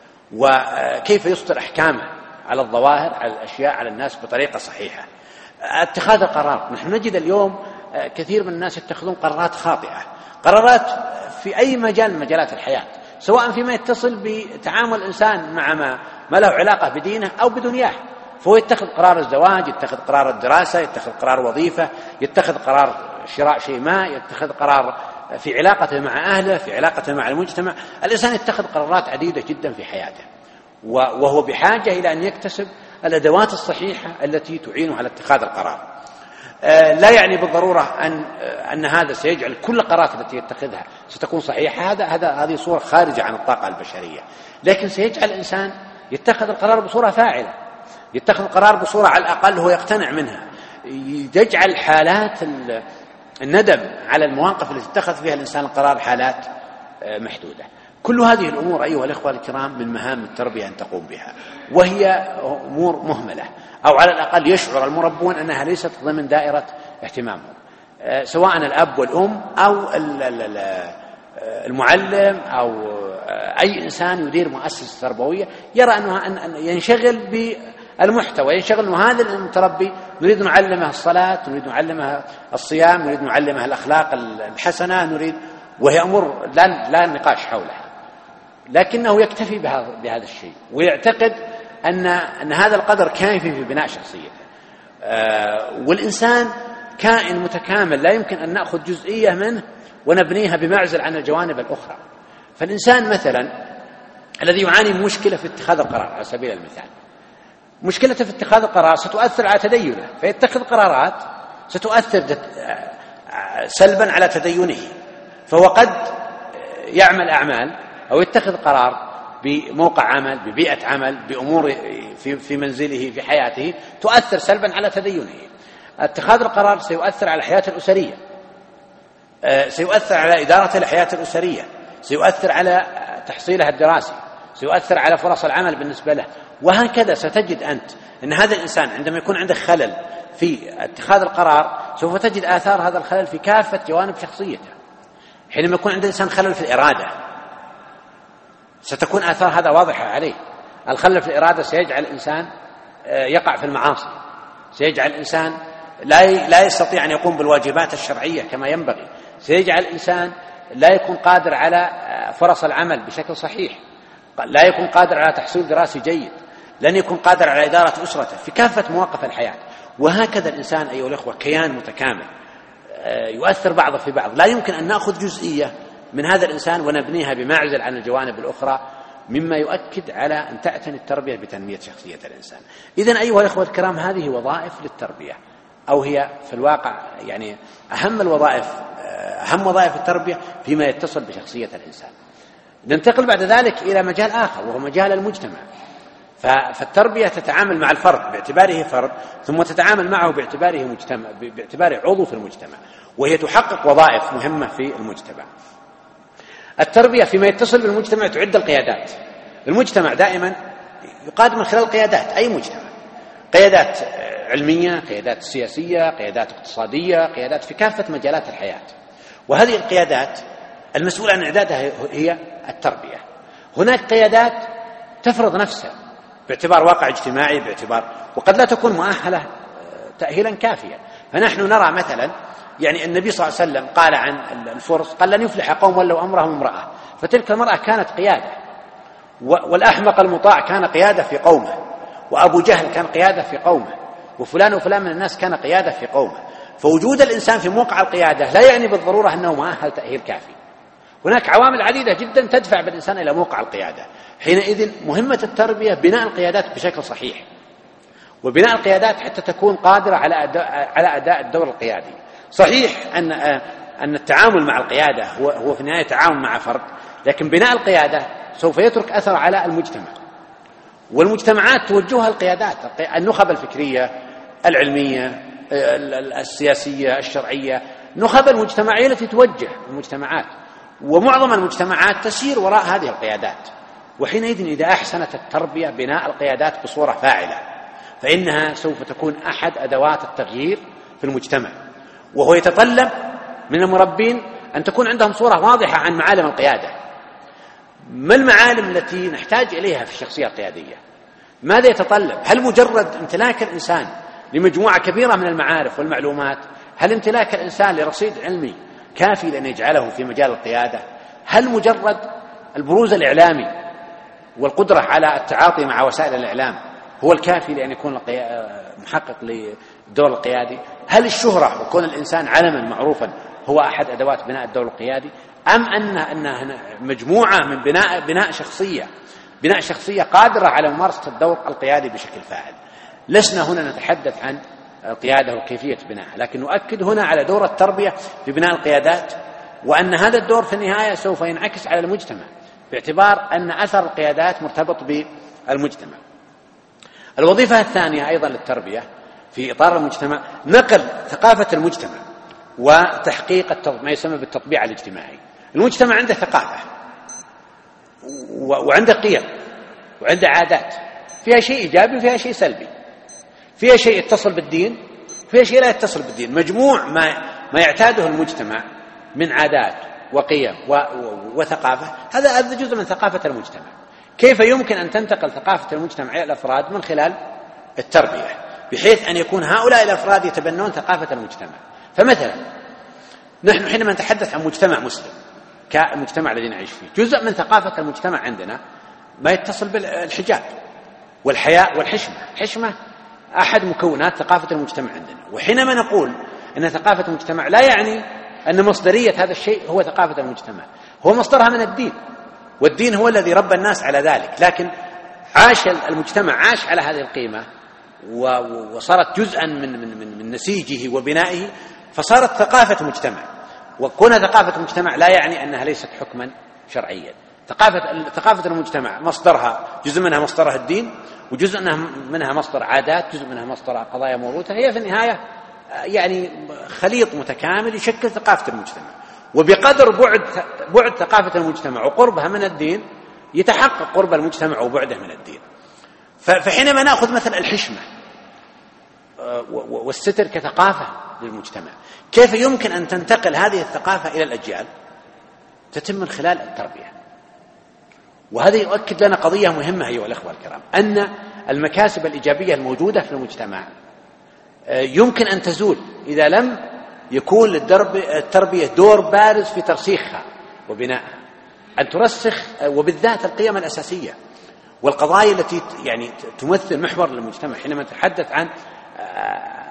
وكيف يصدر أحكامه على الظواهر، على الأشياء، على الناس بطريقة صحيحة. اتخاذ القرار، نحن نجد اليوم كثير من الناس يتخذون قرارات خاطئة، قرارات في أي مجال من مجالات الحياة، سواء فيما يتصل بتعامل الإنسان مع ما, ما له علاقة بدينه أو بدنياه، فهو يتخذ قرار الزواج، يتخذ قرار الدراسة، يتخذ قرار وظيفة، يتخذ قرار شراء شيء ما، يتخذ قرار في علاقته مع أهله، في علاقته مع المجتمع. الإنسان يتخذ قرارات عديدة جدا في حياته، وهو بحاجة إلى أن يكتسب الأدوات الصحيحة التي تعينه على اتخاذ القرار. لا يعني بالضرورة أن أن هذا سيجعل كل القرارات التي يتخذها ستكون صحيحة، هذا هذا هذه صورة خارجة عن الطاقة البشرية، لكن سيجعل الإنسان يتخذ القرار بصورة فاعلة، يتخذ القرار بصورة على الأقل هو يقتنع منها، يجعل حالات الندم على المواقف التي اتخذ فيها الإنسان القرار حالات محدودة. كل هذه الأمور أيها الإخوة الكرام من مهام التربية أن تقوم بها، وهي أمور مهملة، أو على الأقل يشعر المربون أنها ليست ضمن دائرة اهتمامهم، سواء الأب والأم أو المعلم أو أي إنسان يدير مؤسسة تربوية، يرى أنه ينشغل بالمحتوى، ينشغل أنه هذا المتربي نريد نعلمه الصلاة، نريد نعلمه الصيام، نريد نعلمه الأخلاق الحسنة، نريد، وهي أمور لا, لا نقاش حولها، لكنه يكتفي بهذا الشيء ويعتقد أن, أن هذا القدر كافي في بناء شخصيته. آه والإنسان كائن متكامل، لا يمكن أن نأخذ جزئية منه ونبنيها بمعزل عن الجوانب الأخرى. فالإنسان مثلا الذي يعاني من مشكلة في اتخاذ القرار، على سبيل المثال مشكلته في اتخاذ القرار ستؤثر على تدينه، فيتخذ قرارات ستؤثر سلبا على تدينه، فهو قد يعمل أعمال أو يتخذ قرار بموقع عمل، ببيئة عمل، بأمور في, في منزله، في حياته، تؤثر سلبا على تدينه. اتخاذ القرار سيؤثر على الحياة الأسرية، سيؤثر على إدارة الحياة الأسرية، سيؤثر على تحصيلها الدراسي، سيؤثر على فرص العمل بالنسبة له، وهكذا. ستجد أنت أن هذا الإنسان عندما يكون عنده خلل في اتخاذ القرار سوف تجد آثار هذا الخلل في كافة جوانب شخصيته. حينما يكون عند الإنسان خلل في الإرادة ستكون آثار هذا واضحة عليه. الخلل في الإرادة سيجعل الإنسان يقع في المعاصي، سيجعل الإنسان لا لا يستطيع أن يقوم بالواجبات الشرعية كما ينبغي، سيجعل الإنسان لا يكون قادر على فرص العمل بشكل صحيح، لا يكون قادر على تحصيل دراسي جيد، لن يكون قادر على إدارة أسرته في كافة مواقف الحياة. وهكذا الإنسان أيها الأخوة كيان متكامل يؤثر بعضه في بعض، لا يمكن أن نأخذ جزئية من هذا الإنسان ونبنيها بمعزل عن الجوانب الأخرى، مما يؤكد على أن تعتني التربية بتنمية شخصية الإنسان. إذن أيها الأخوة الكرام، هذه وظائف للتربية، أو هي في الواقع يعني أهم الوظائف، أهم وظائف التربية فيما يتصل بشخصية الإنسان. ننتقل بعد ذلك إلى مجال آخر وهو مجال المجتمع. فالتربية تتعامل مع الفرد باعتباره فرد، ثم تتعامل معه باعتباره مجتمع، باعتباره عضو في المجتمع، وهي تحقق وظائف مهمة في المجتمع. التربية فيما يتصل بالمجتمع تعد القيادات. المجتمع دائما يقاد من خلال قيادات، أي مجتمع، قيادات علمية، قيادات سياسية، قيادات اقتصادية، قيادات في كافة مجالات الحياة. وهذه القيادات المسؤول عن إعدادها هي التربية. هناك قيادات تفرض نفسها باعتبار واقع اجتماعي، باعتبار وقد لا تكون مؤهلة تأهيلا كافيا. فنحن نرى مثلا يعني النبي صلى الله عليه وسلم قال عن الفرس، قال لن يفلح قوم ولوا أمرهم امرأة، فتلك المرأة كانت قيادة. والأحمق المطاع كان قيادة في قومه، وأبو جهل كان قيادة في قومه، وفلان وفلان من الناس كان قيادة في قومه. فوجود الإنسان في موقع القيادة لا يعني بالضرورة أنه مؤهل تأهيل كافي. هناك عوامل عديدة جدا تدفع بالإنسان إلى موقع القيادة. حينئذ مهمة التربية بناء القيادات بشكل صحيح، وبناء القيادات حتى تكون قادرة على أداء, على أداء الدور القيادي. صحيح أن أن التعامل مع القيادة هو هو في النهاية تعامل مع فرد، لكن بناء القيادة سوف يترك أثر على المجتمع، والمجتمعات توجهها القيادات، النخب الفكرية، العلمية، السياسية، الشرعية، نخب المجتمعية التي توجه المجتمعات، ومعظم المجتمعات تسير وراء هذه القيادات. وحينئذ إذا أحسنت التربية بناء القيادات بصورة فاعلة، فإنها سوف تكون أحد أدوات التغيير في المجتمع. وهو يتطلب من المربين أن تكون عندهم صورة واضحة عن معالم القيادة. ما المعالم التي نحتاج إليها في الشخصية القيادية؟ ماذا يتطلب؟ هل مجرد امتلاك الإنسان لمجموعة كبيرة من المعارف والمعلومات؟ هل امتلاك الإنسان لرصيد علمي كافي لأن يجعله في مجال القيادة؟ هل مجرد البروز الإعلامي والقدرة على التعاطي مع وسائل الإعلام هو الكافي لأن يكون محقق للدور القيادي؟ هل الشهرة وكون الإنسان علما معروفا هو أحد أدوات بناء الدور القيادي؟ أم أن أن مجموعة من بناء بناء شخصية بناء شخصية قادرة على ممارسة الدور القيادي بشكل فاعل؟ لسنا هنا نتحدث عن القيادة وكيفية بنائها، لكن نؤكد هنا على دور التربية في بناء القيادات، وأن هذا الدور في النهاية سوف ينعكس على المجتمع باعتبار أن أثر القيادات مرتبط بالمجتمع. الوظيفة الثانية أيضا للتربية في إطار المجتمع نقل ثقافة المجتمع وتحقيق ما يسمى بالتطبيع الاجتماعي. المجتمع عنده ثقافة وعنده قيم وعنده عادات، فيها شيء إيجابي وفيها شيء سلبي، فيها شيء يتصل بالدين وفيها شيء لا يتصل بالدين. مجموع ما ما يعتاده المجتمع من عادات وقيم وثقافة، هذا هذا جزء من ثقافة المجتمع. كيف يمكن أن تنتقل ثقافة المجتمع إلى الأفراد؟ من خلال التربية، بحيث أن يكون هؤلاء الأفراد يتبنون ثقافة المجتمع. فمثلا نحن حينما نتحدث عن مجتمع مسلم كالمجتمع الذي نعيش فيه، جزء من ثقافة المجتمع عندنا ما يتصل بالحجاب والحياء والحشمة. الحشمة أحد مكونات ثقافة المجتمع عندنا. وحينما نقول أن ثقافة المجتمع لا يعني أن مصدرية هذا الشيء هو ثقافة المجتمع، هو مصدرها من الدين، والدين هو الذي ربى الناس على ذلك، لكن عاش المجتمع عاش على هذه القيمة وصارت جزءا من من من, من نسيجه وبنائه، فصارت ثقافة مجتمع. وكون ثقافة المجتمع لا يعني أنها ليست حكما شرعيا. ثقافة ثقافة المجتمع مصدرها جزء منها مصدرها الدين، وجزء منها مصدر عادات، جزء منها مصدر قضايا موروثة. هي في النهاية يعني خليط متكامل يشكل ثقافة المجتمع. وبقدر بعد بعد ثقافة المجتمع وقربها من الدين يتحقق قرب المجتمع وبعده من الدين. فحينما نأخذ مثل الحشمة والستر كثقافة للمجتمع، كيف يمكن أن تنتقل هذه الثقافة إلى الأجيال؟ تتم من خلال التربية. وهذا يؤكد لنا قضية مهمة أيها الأخوة الكرام، أن المكاسب الإيجابية الموجودة في المجتمع يمكن أن تزول إذا لم يكون للتربية دور بارز في ترسيخها وبنائها، أن ترسخ وبالذات القيم الأساسية والقضايا التي يعني تمثل محور للمجتمع. حينما نتحدث عن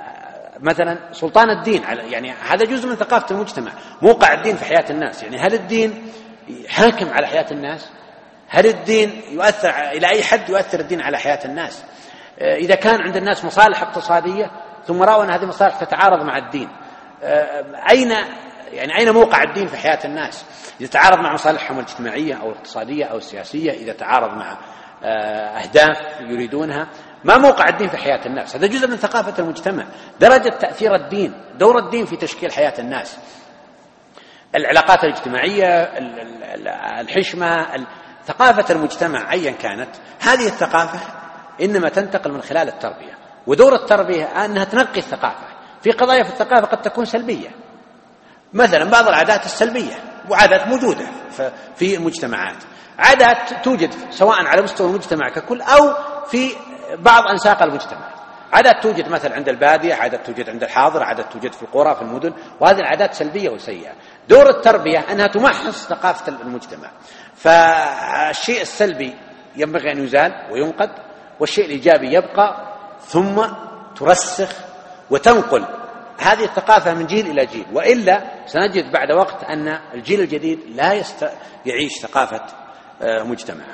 مثلا سلطان الدين، يعني هذا جزء من ثقافة المجتمع، موقع الدين في حياة الناس. يعني هل الدين حاكم على حياة الناس؟ هل الدين يؤثر إلى أي حد يؤثر الدين على حياة الناس؟ إذا كان عند الناس مصالح اقتصادية ثم رأوا أن هذه المصالح تتعارض مع الدين، أين يعني أين موقع الدين في حياة الناس؟ إذا تعارض مع مصالحهم الاجتماعية أو الاقتصادية أو السياسية، إذا تعارض مع أهداف يريدونها، ما موقع الدين في حياة الناس؟ هذا جزء من ثقافة المجتمع. درجة تأثير الدين، دور الدين في تشكيل حياة الناس، العلاقات الاجتماعية، الحشمة، ثقافة المجتمع أيا كانت، هذه الثقافة إنما تنتقل من خلال التربية. ودور التربية أنها تنقي الثقافة. في قضايا في الثقافة قد تكون سلبية، مثلا بعض العادات السلبية، وعادات موجودة في المجتمعات، عادات توجد سواء على مستوى المجتمع ككل أو في بعض أنساق المجتمع. عادات توجد مثلا عند البادية، عادات توجد عند الحاضر، عادات توجد في القرى في المدن، وهذه العادات سلبية وسيئة. دور التربية أنها تمحص ثقافة المجتمع. فالشيء السلبي ينبغي أن يزال وينقد، والشيء الإيجابي يبقى، ثم ترسخ وتنقل هذه الثقافة من جيل إلى جيل، وإلا سنجد بعد وقت أن الجيل الجديد لا يست... يعيش ثقافة مجتمعه.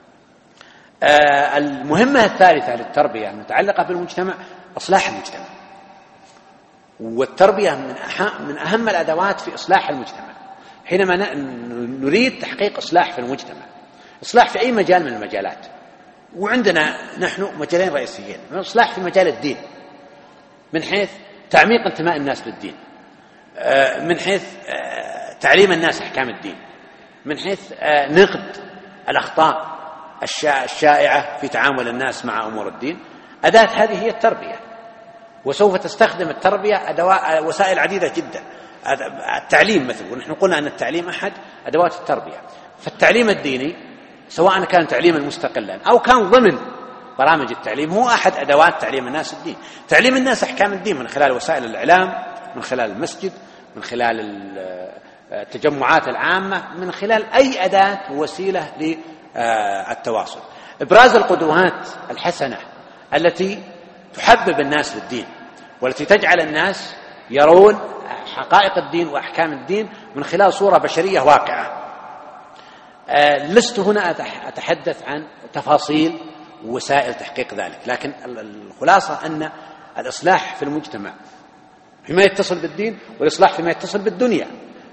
المهمة الثالثة للتربية المتعلقة بالمجتمع إصلاح المجتمع، والتربية من أهم, من أهم الأدوات في إصلاح المجتمع. حينما نريد تحقيق إصلاح في المجتمع، إصلاح في أي مجال من المجالات، وعندنا نحن مجالين رئيسيين: الإصلاح في مجال الدين من حيث تعميق انتماء الناس للدين، من حيث تعليم الناس أحكام الدين، من حيث نقد الأخطاء الشائعة في تعامل الناس مع أمور الدين. أداة هذه هي التربية، وسوف تستخدم التربية أدوات وسائل عديدة جدا. التعليم مثل، ونحن قلنا أن التعليم أحد أدوات التربية. فالتعليم الديني سواء كان تعليما مستقلا أو كان ضمن برامج التعليم هو أحد أدوات تعليم الناس الدين. تعليم الناس أحكام الدين من خلال وسائل الإعلام، من خلال المسجد، من خلال التجمعات العامة، من خلال أي أداة ووسيلة للتواصل. إبراز القدوات الحسنة التي تحبب الناس للدين، والتي تجعل الناس يرون حقائق الدين وأحكام الدين من خلال صورة بشرية واقعة. لست هنا أتحدث عن تفاصيل وسائل تحقيق ذلك، لكن الخلاصة أن الإصلاح في المجتمع فيما يتصل بالدين، والإصلاح فيما يتصل بالدنيا.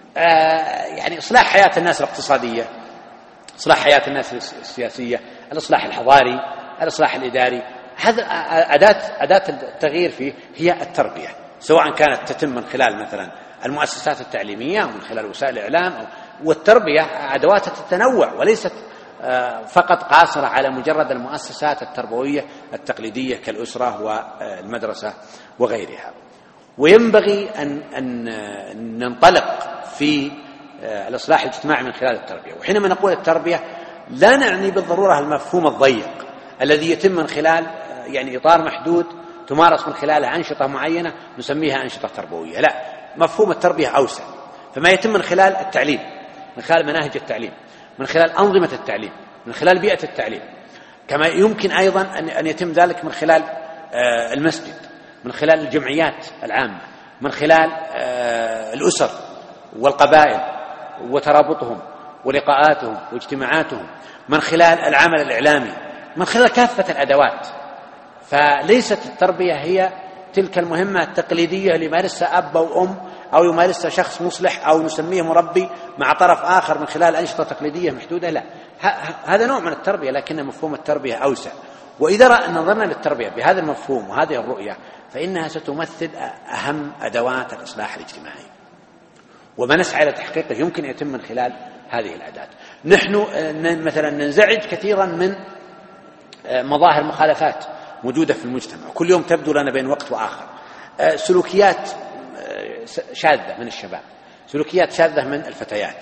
يعني إصلاح حياة الناس الاقتصادية، إصلاح حياة الناس السياسية، الإصلاح الحضاري، الإصلاح الإداري. هذا أداة أداة التغيير فيه هي التربية، سواء كانت تتم من خلال مثلا المؤسسات التعليمية أو من خلال وسائل الإعلام. والتربية أدواتها تتنوع وليست فقط قاصرة على مجرد المؤسسات التربوية التقليدية كالأسرة والمدرسة وغيرها. وينبغي أن, أن ننطلق في الإصلاح الاجتماعي من خلال التربية. وحينما نقول التربية لا نعني بالضرورة المفهوم الضيق الذي يتم من خلال يعني إطار محدود تمارس من خلاله أنشطة معينة نسميها أنشطة تربوية. لا، مفهوم التربية أوسع، فما يتم من خلال التعليم، من خلال مناهج التعليم، من خلال أنظمة التعليم، من خلال بيئة التعليم. كما يمكن أيضا أن يتم ذلك من خلال المسجد، من خلال الجمعيات العامة، من خلال الأسر والقبائل وترابطهم ولقاءاتهم واجتماعاتهم، من خلال العمل الإعلامي، من خلال كافة الأدوات. فليست التربية هي تلك المهمة التقليدية اللي يمارسها أب أو أم أو يمارسها شخص مصلح أو نسميه مربي مع طرف آخر من خلال أنشطة تقليدية محدودة. لا، هذا نوع من التربية، لكن مفهوم التربية أوسع. وإذا نظرنا للتربية بهذا المفهوم وهذه الرؤية فإنها ستمثل أهم أدوات الإصلاح الاجتماعي، وما نسعى إلى تحقيقه يمكن أن يتم من خلال هذه الأداة. نحن مثلا ننزعج كثيرا من مظاهر مخالفات موجودة في المجتمع، كل يوم تبدو لنا بين وقت وآخر سلوكيات شاذة من الشباب، سلوكيات شاذة من الفتيات،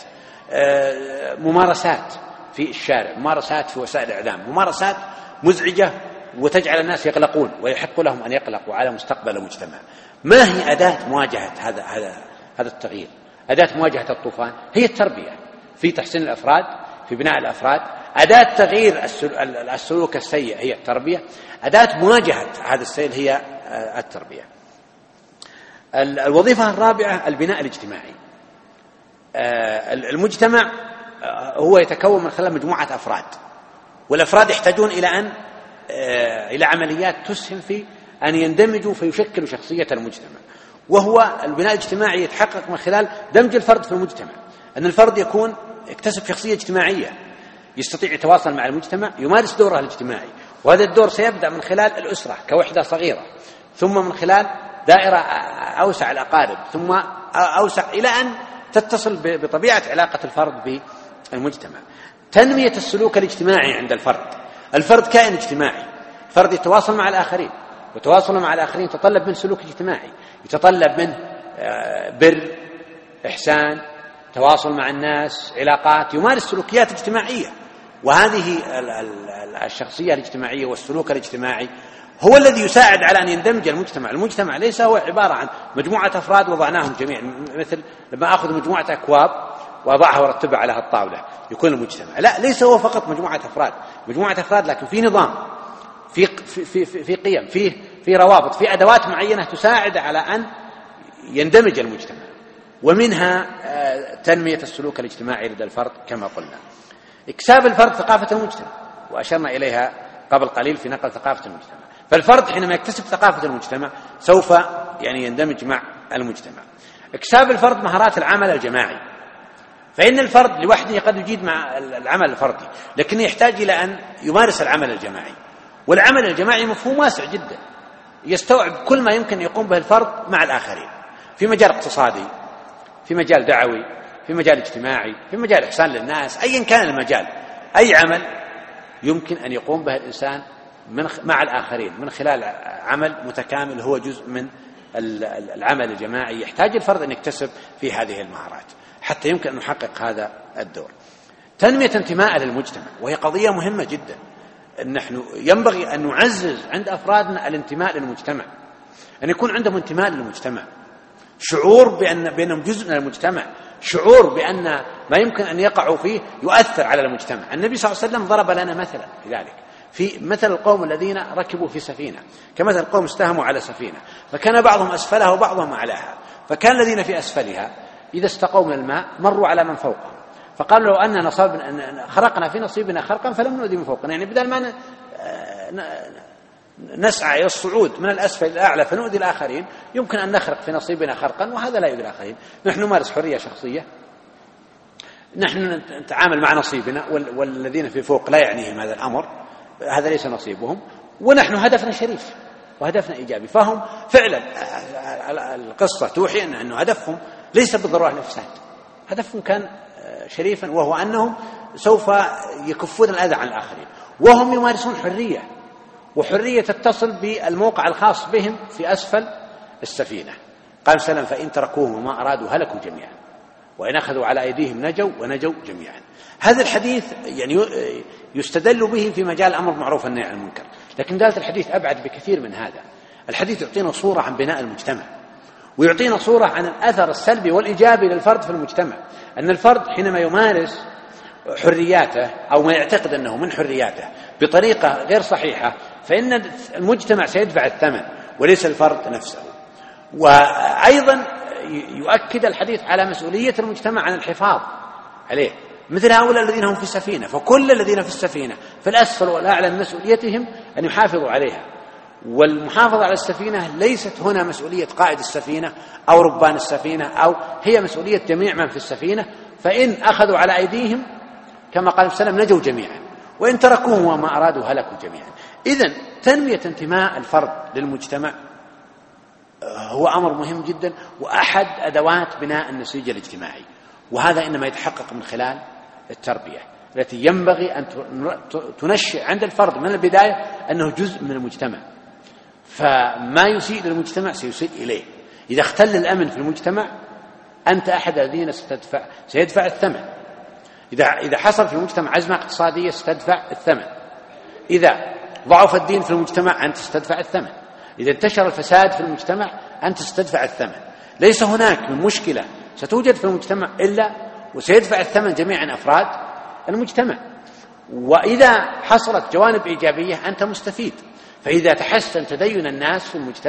ممارسات في الشارع، ممارسات في وسائل الإعلام، ممارسات مزعجة وتجعل الناس يقلقون ويحق لهم أن يقلقوا على مستقبل المجتمع. ما هي أداة مواجهة هذا هذا هذا التغيير؟ أداة مواجهة الطوفان هي التربية في تحسين الأفراد، في بناء الأفراد. أداة تغيير السلوك السيء هي التربية. أداة مواجهة هذا السيل هي التربية. الوظيفة الرابعة البناء الاجتماعي. المجتمع هو يتكون من خلال مجموعة أفراد، والأفراد يحتاجون إلى أن إلى عمليات تسهم في أن يندمجوا فيشكلوا شخصية المجتمع. وهو البناء الاجتماعي يتحقق من خلال دمج الفرد في المجتمع، أن الفرد يكون يكتسب شخصية اجتماعية، يستطيع يتواصل مع المجتمع، يمارس دوره الاجتماعي. وهذا الدور سيبدأ من خلال الأسرة كوحدة صغيرة، ثم من خلال دائرة أوسع الأقارب، ثم أوسع إلى أن تتصل بطبيعة علاقة الفرد بالمجتمع. تنمية السلوك الاجتماعي عند الفرد. الفرد كائن اجتماعي، الفرد يتواصل مع الآخرين، وتواصل مع الآخرين يتطلب من سلوك اجتماعي، يتطلب من بر، إحسان، تواصل مع الناس، علاقات، يمارس سلوكيات اجتماعية. وهذه الشخصية الاجتماعية والسلوك الاجتماعي هو الذي يساعد على أن يندمج المجتمع. المجتمع ليس هو عبارة عن مجموعة أفراد وضعناهم جميعا، مثل لما أخذ مجموعة أكواب وأضعها ورتبها على الطاولة يكون المجتمع. لا، ليس هو فقط مجموعة أفراد، مجموعة أفراد لكن في نظام، في في في, في قيم، في في روابط، في أدوات معينة تساعد على أن يندمج المجتمع. ومنها تنمية السلوك الاجتماعي لدى الفرد كما قلنا. إكساب الفرد ثقافة المجتمع، وأشرنا إليها قبل قليل في نقل ثقافة المجتمع. فالفرد حينما يكتسب ثقافة المجتمع سوف يعني يندمج مع المجتمع. إكساب الفرد مهارات العمل الجماعي، فإن الفرد لوحده قد يجيد مع العمل الفردي، لكنه يحتاج إلى أن يمارس العمل الجماعي. والعمل الجماعي مفهوم واسع جدا، يستوعب كل ما يمكن يقوم به الفرد مع الآخرين، في مجال اقتصادي، في مجال دعوي، في مجال اجتماعي، في مجال إحسان للناس، أيا كان المجال. أي عمل يمكن أن يقوم به الإنسان من مع الآخرين من خلال عمل متكامل هو جزء من العمل الجماعي، يحتاج الفرد أن يكتسب في هذه المهارات حتى يمكن أن يحقق هذا الدور. تنمية انتماء للمجتمع، وهي قضية مهمة جدا. نحن ينبغي أن نعزز عند أفرادنا الانتماء للمجتمع، أن يكون عندهم انتماء للمجتمع، شعور بأن بأنهم جزء من المجتمع، شعور بأن ما يمكن أن يقعوا فيه يؤثر على المجتمع. النبي صلى الله عليه وسلم ضرب لنا مثلا في ذلك، في مثل القوم الذين ركبوا في سفينة، كمثل القوم استهموا على سفينة فكان بعضهم أسفلها وبعضهم أعلاها، فكان الذين في أسفلها إذا استقوا من الماء مروا على من فوقهم، فقالوا لو أن نصاب خرقنا في نصيبنا خرقا فلم نؤذي من فوقنا، يعني بدل ما نسعى إلى الصعود من الأسفل إلى الأعلى فنؤذي الآخرين يمكن أن نخرق في نصيبنا خرقا وهذا لا يؤذي الآخرين. نحن نمارس حرية شخصية، نحن نتعامل مع نصيبنا والذين في فوق لا يعنيهم هذا الأمر، هذا ليس نصيبهم، ونحن هدفنا شريف وهدفنا إيجابي. فهم فعلا القصة توحي أنه هدفهم ليس بالضرورة الإفساد، هدفهم كان شريفا، وهو أنهم سوف يكفون الأذى عن الآخرين، وهم يمارسون حرية، وحرية تتصل بالموقع الخاص بهم في أسفل السفينة. قال سلام فإن تركوه ما أرادوا هلكوا جميعا، وإن أخذوا على أيديهم نجوا ونجوا جميعا. هذا الحديث يعني يستدل به في مجال الأمر بالمعروف والنهي عن المنكر، لكن دالة الحديث أبعد بكثير من هذا. الحديث يعطينا صورة عن بناء المجتمع، ويعطينا صورة عن الأثر السلبي والإيجابي للفرد في المجتمع. أن الفرد حينما يمارس حرياته أو ما يعتقد أنه من حرياته بطريقة غير صحيحة فإن المجتمع سيدفع الثمن وليس الفرد نفسه. وأيضا يؤكد الحديث على مسؤولية المجتمع عن الحفاظ عليه، مثل هؤلاء الذين هم في السفينة، فكل الذين في السفينة في الأسفل والأعلى من مسؤوليتهم أن يحافظوا عليها. والمحافظة على السفينة ليست هنا مسؤولية قائد السفينة أو ربان السفينة، أو هي مسؤولية جميع من في السفينة، فإن أخذوا على أيديهم كما قال السلام نجوا جميعا، وإن تركوه وما أرادوا هلكوا جميعا. إذن تنمية انتماء الفرد للمجتمع هو أمر مهم جدا، وأحد أدوات بناء النسيج الاجتماعي، وهذا إنما يتحقق من خلال التربية التي ينبغي أن تنشئ عند الفرد من البداية أنه جزء من المجتمع، فما يسيء للمجتمع سيسيء إليه. إذا اختل الأمن في المجتمع أنت أحد الذين ستدفع سيدفع الثمن. إذا إذا حصل في المجتمع أزمة اقتصادية ستدفع الثمن. إذا ضعف الدين في المجتمع أنت ستدفع الثمن. إذا انتشر الفساد في المجتمع أنت ستدفع الثمن. ليس هناك من مشكلة ستوجد في المجتمع إلا وسيدفع الثمن جميعا أفراد المجتمع. وإذا حصلت جوانب إيجابية أنت مستفيد. فإذا تحسن تدين الناس في المجتمع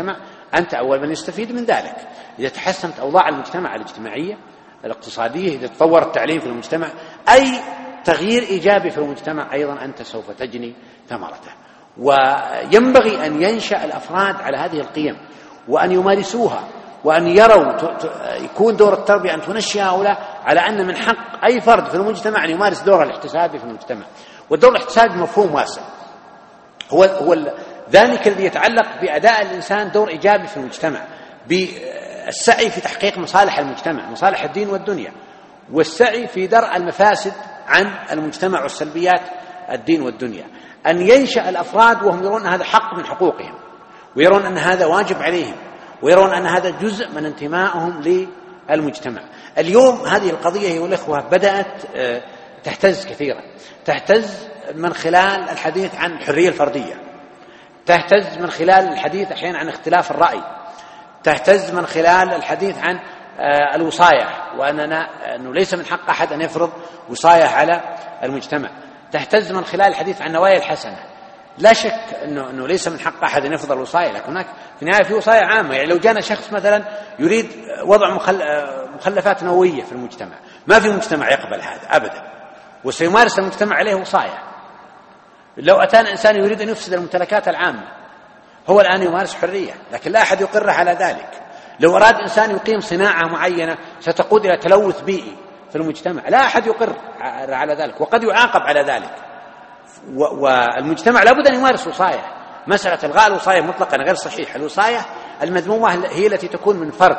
أنت أول من يستفيد من ذلك. إذا تحسنت أوضاع المجتمع الاجتماعية الاقتصادية، إذا تطور التعليم في المجتمع، أي تغيير إيجابي في المجتمع أيضا أنت سوف تجني ثمرته. وينبغي أن ينشأ الأفراد على هذه القيم وأن يمارسوها، وأن يروا يكون دور التربية أن تنشئ هؤلاء على أن من حق أي فرد في المجتمع أن يمارس دوره الاحتسابي في المجتمع. والدور الاحتسابي مفهوم واسع، هو هو ذلك الذي يتعلق بأداء الإنسان دور إيجابي في المجتمع، بالسعي في تحقيق مصالح المجتمع، مصالح الدين والدنيا، والسعي في درء المفاسد عن المجتمع والسلبيات الدين والدنيا. أن ينشأ الأفراد وهم يرون أن هذا حق من حقوقهم، ويرون أن هذا واجب عليهم، ويرون أن هذا جزء من انتمائهم للمجتمع. اليوم هذه القضية أيها الأخوة بدأت تهتز كثيرا، تهتز من خلال الحديث عن الحرية الفردية، تهتز من خلال الحديث أحيانا عن اختلاف الرأي، تهتز من خلال الحديث عن الوصاية، وأننا أنه ليس من حق أحد أن يفرض وصاية على المجتمع، تهتز من خلال الحديث عن النوايا الحسنة. لا شك أنه, أنه ليس من حق أحد أن يفرض الوصاية، لكن هناك في النهاية في وصاية عامة. يعني لو جانا شخص مثلا يريد وضع مخلفات نووية في المجتمع، ما في مجتمع يقبل هذا أبدا، وسيمارس المجتمع عليه وصاية. لو أتانا إنسان يريد أن يفسد الممتلكات العامة، هو الآن يمارس حرية، لكن لا أحد يقر على ذلك. لو أراد إنسان يقيم صناعة معينة ستقود إلى تلوث بيئي في المجتمع، لا أحد يقر على ذلك، وقد يعاقب على ذلك. والمجتمع لابد أن يمارس وصاية. مسألة إلغاء الوصاية مطلقا غير صحيح. الوصاية المذمومة هي التي تكون من فرد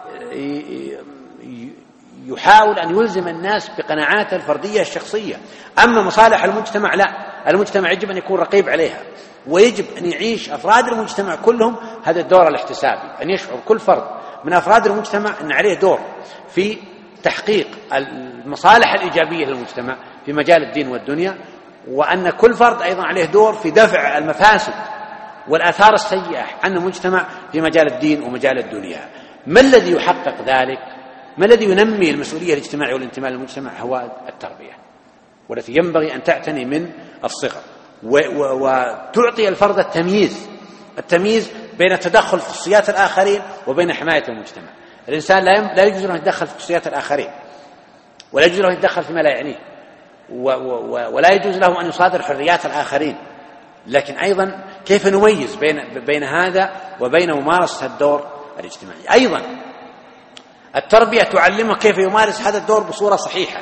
يحاول أن يلزم الناس بقناعاته الفردية الشخصية. أما مصالح المجتمع لا، المجتمع يجب أن يكون رقيب عليها، ويجب أن يعيش أفراد المجتمع كلهم هذا الدور الاحتسابي، أن يشعر كل فرد من أفراد المجتمع أن عليه دور في تحقيق المصالح الإيجابية للمجتمع في مجال الدين والدنيا، وأن كل فرد أيضا عليه دور في دفع المفاسد والآثار السيئة عن المجتمع في مجال الدين ومجال الدنيا. ما الذي يحقق ذلك؟ ما الذي ينمي المسؤولية الاجتماعية والانتماء للمجتمع؟ هو التربية، والتي ينبغي أن تعتني من الصغر، وتعطي الفرد التمييز التمييز بين التدخل في خصوصيات الآخرين وبين حماية المجتمع. الإنسان لا يجوز له أن يتدخل في خصوصيات الآخرين، ولا يجوز له أن يتدخل فيما لا يعنيه، ولا يجوز له أن يصادر حريات الآخرين. لكن أيضا كيف نميز بين بين هذا وبين ممارسة الدور الاجتماعي؟ أيضا التربية تعلمه كيف يمارس هذا الدور بصورة صحيحة.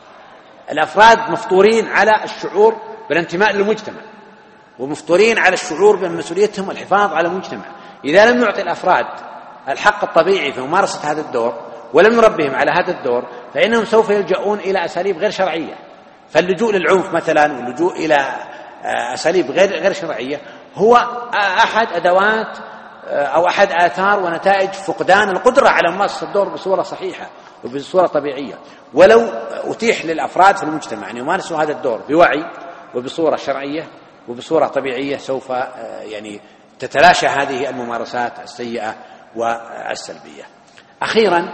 الأفراد مفطورين على الشعور بالانتماء للمجتمع، ومفطورين على الشعور بمسؤوليتهم الحفاظ على المجتمع. إذا لم نعطي الأفراد الحق الطبيعي في ممارسة هذا الدور، ولم نربهم على هذا الدور، فإنهم سوف يلجؤون إلى أساليب غير شرعية. فاللجوء للعنف مثلا، واللجوء إلى أساليب غير غير شرعية، هو أحد أدوات أو أحد آثار ونتائج فقدان القدرة على ممارسة الدور بصورة صحيحة وبصورة طبيعية. ولو أتيح للأفراد في المجتمع أن يمارسوا هذا الدور بوعي وبصورة شرعية وبصورة طبيعية، سوف يعني تتلاشى هذه الممارسات السيئة والسلبية. أخيرا،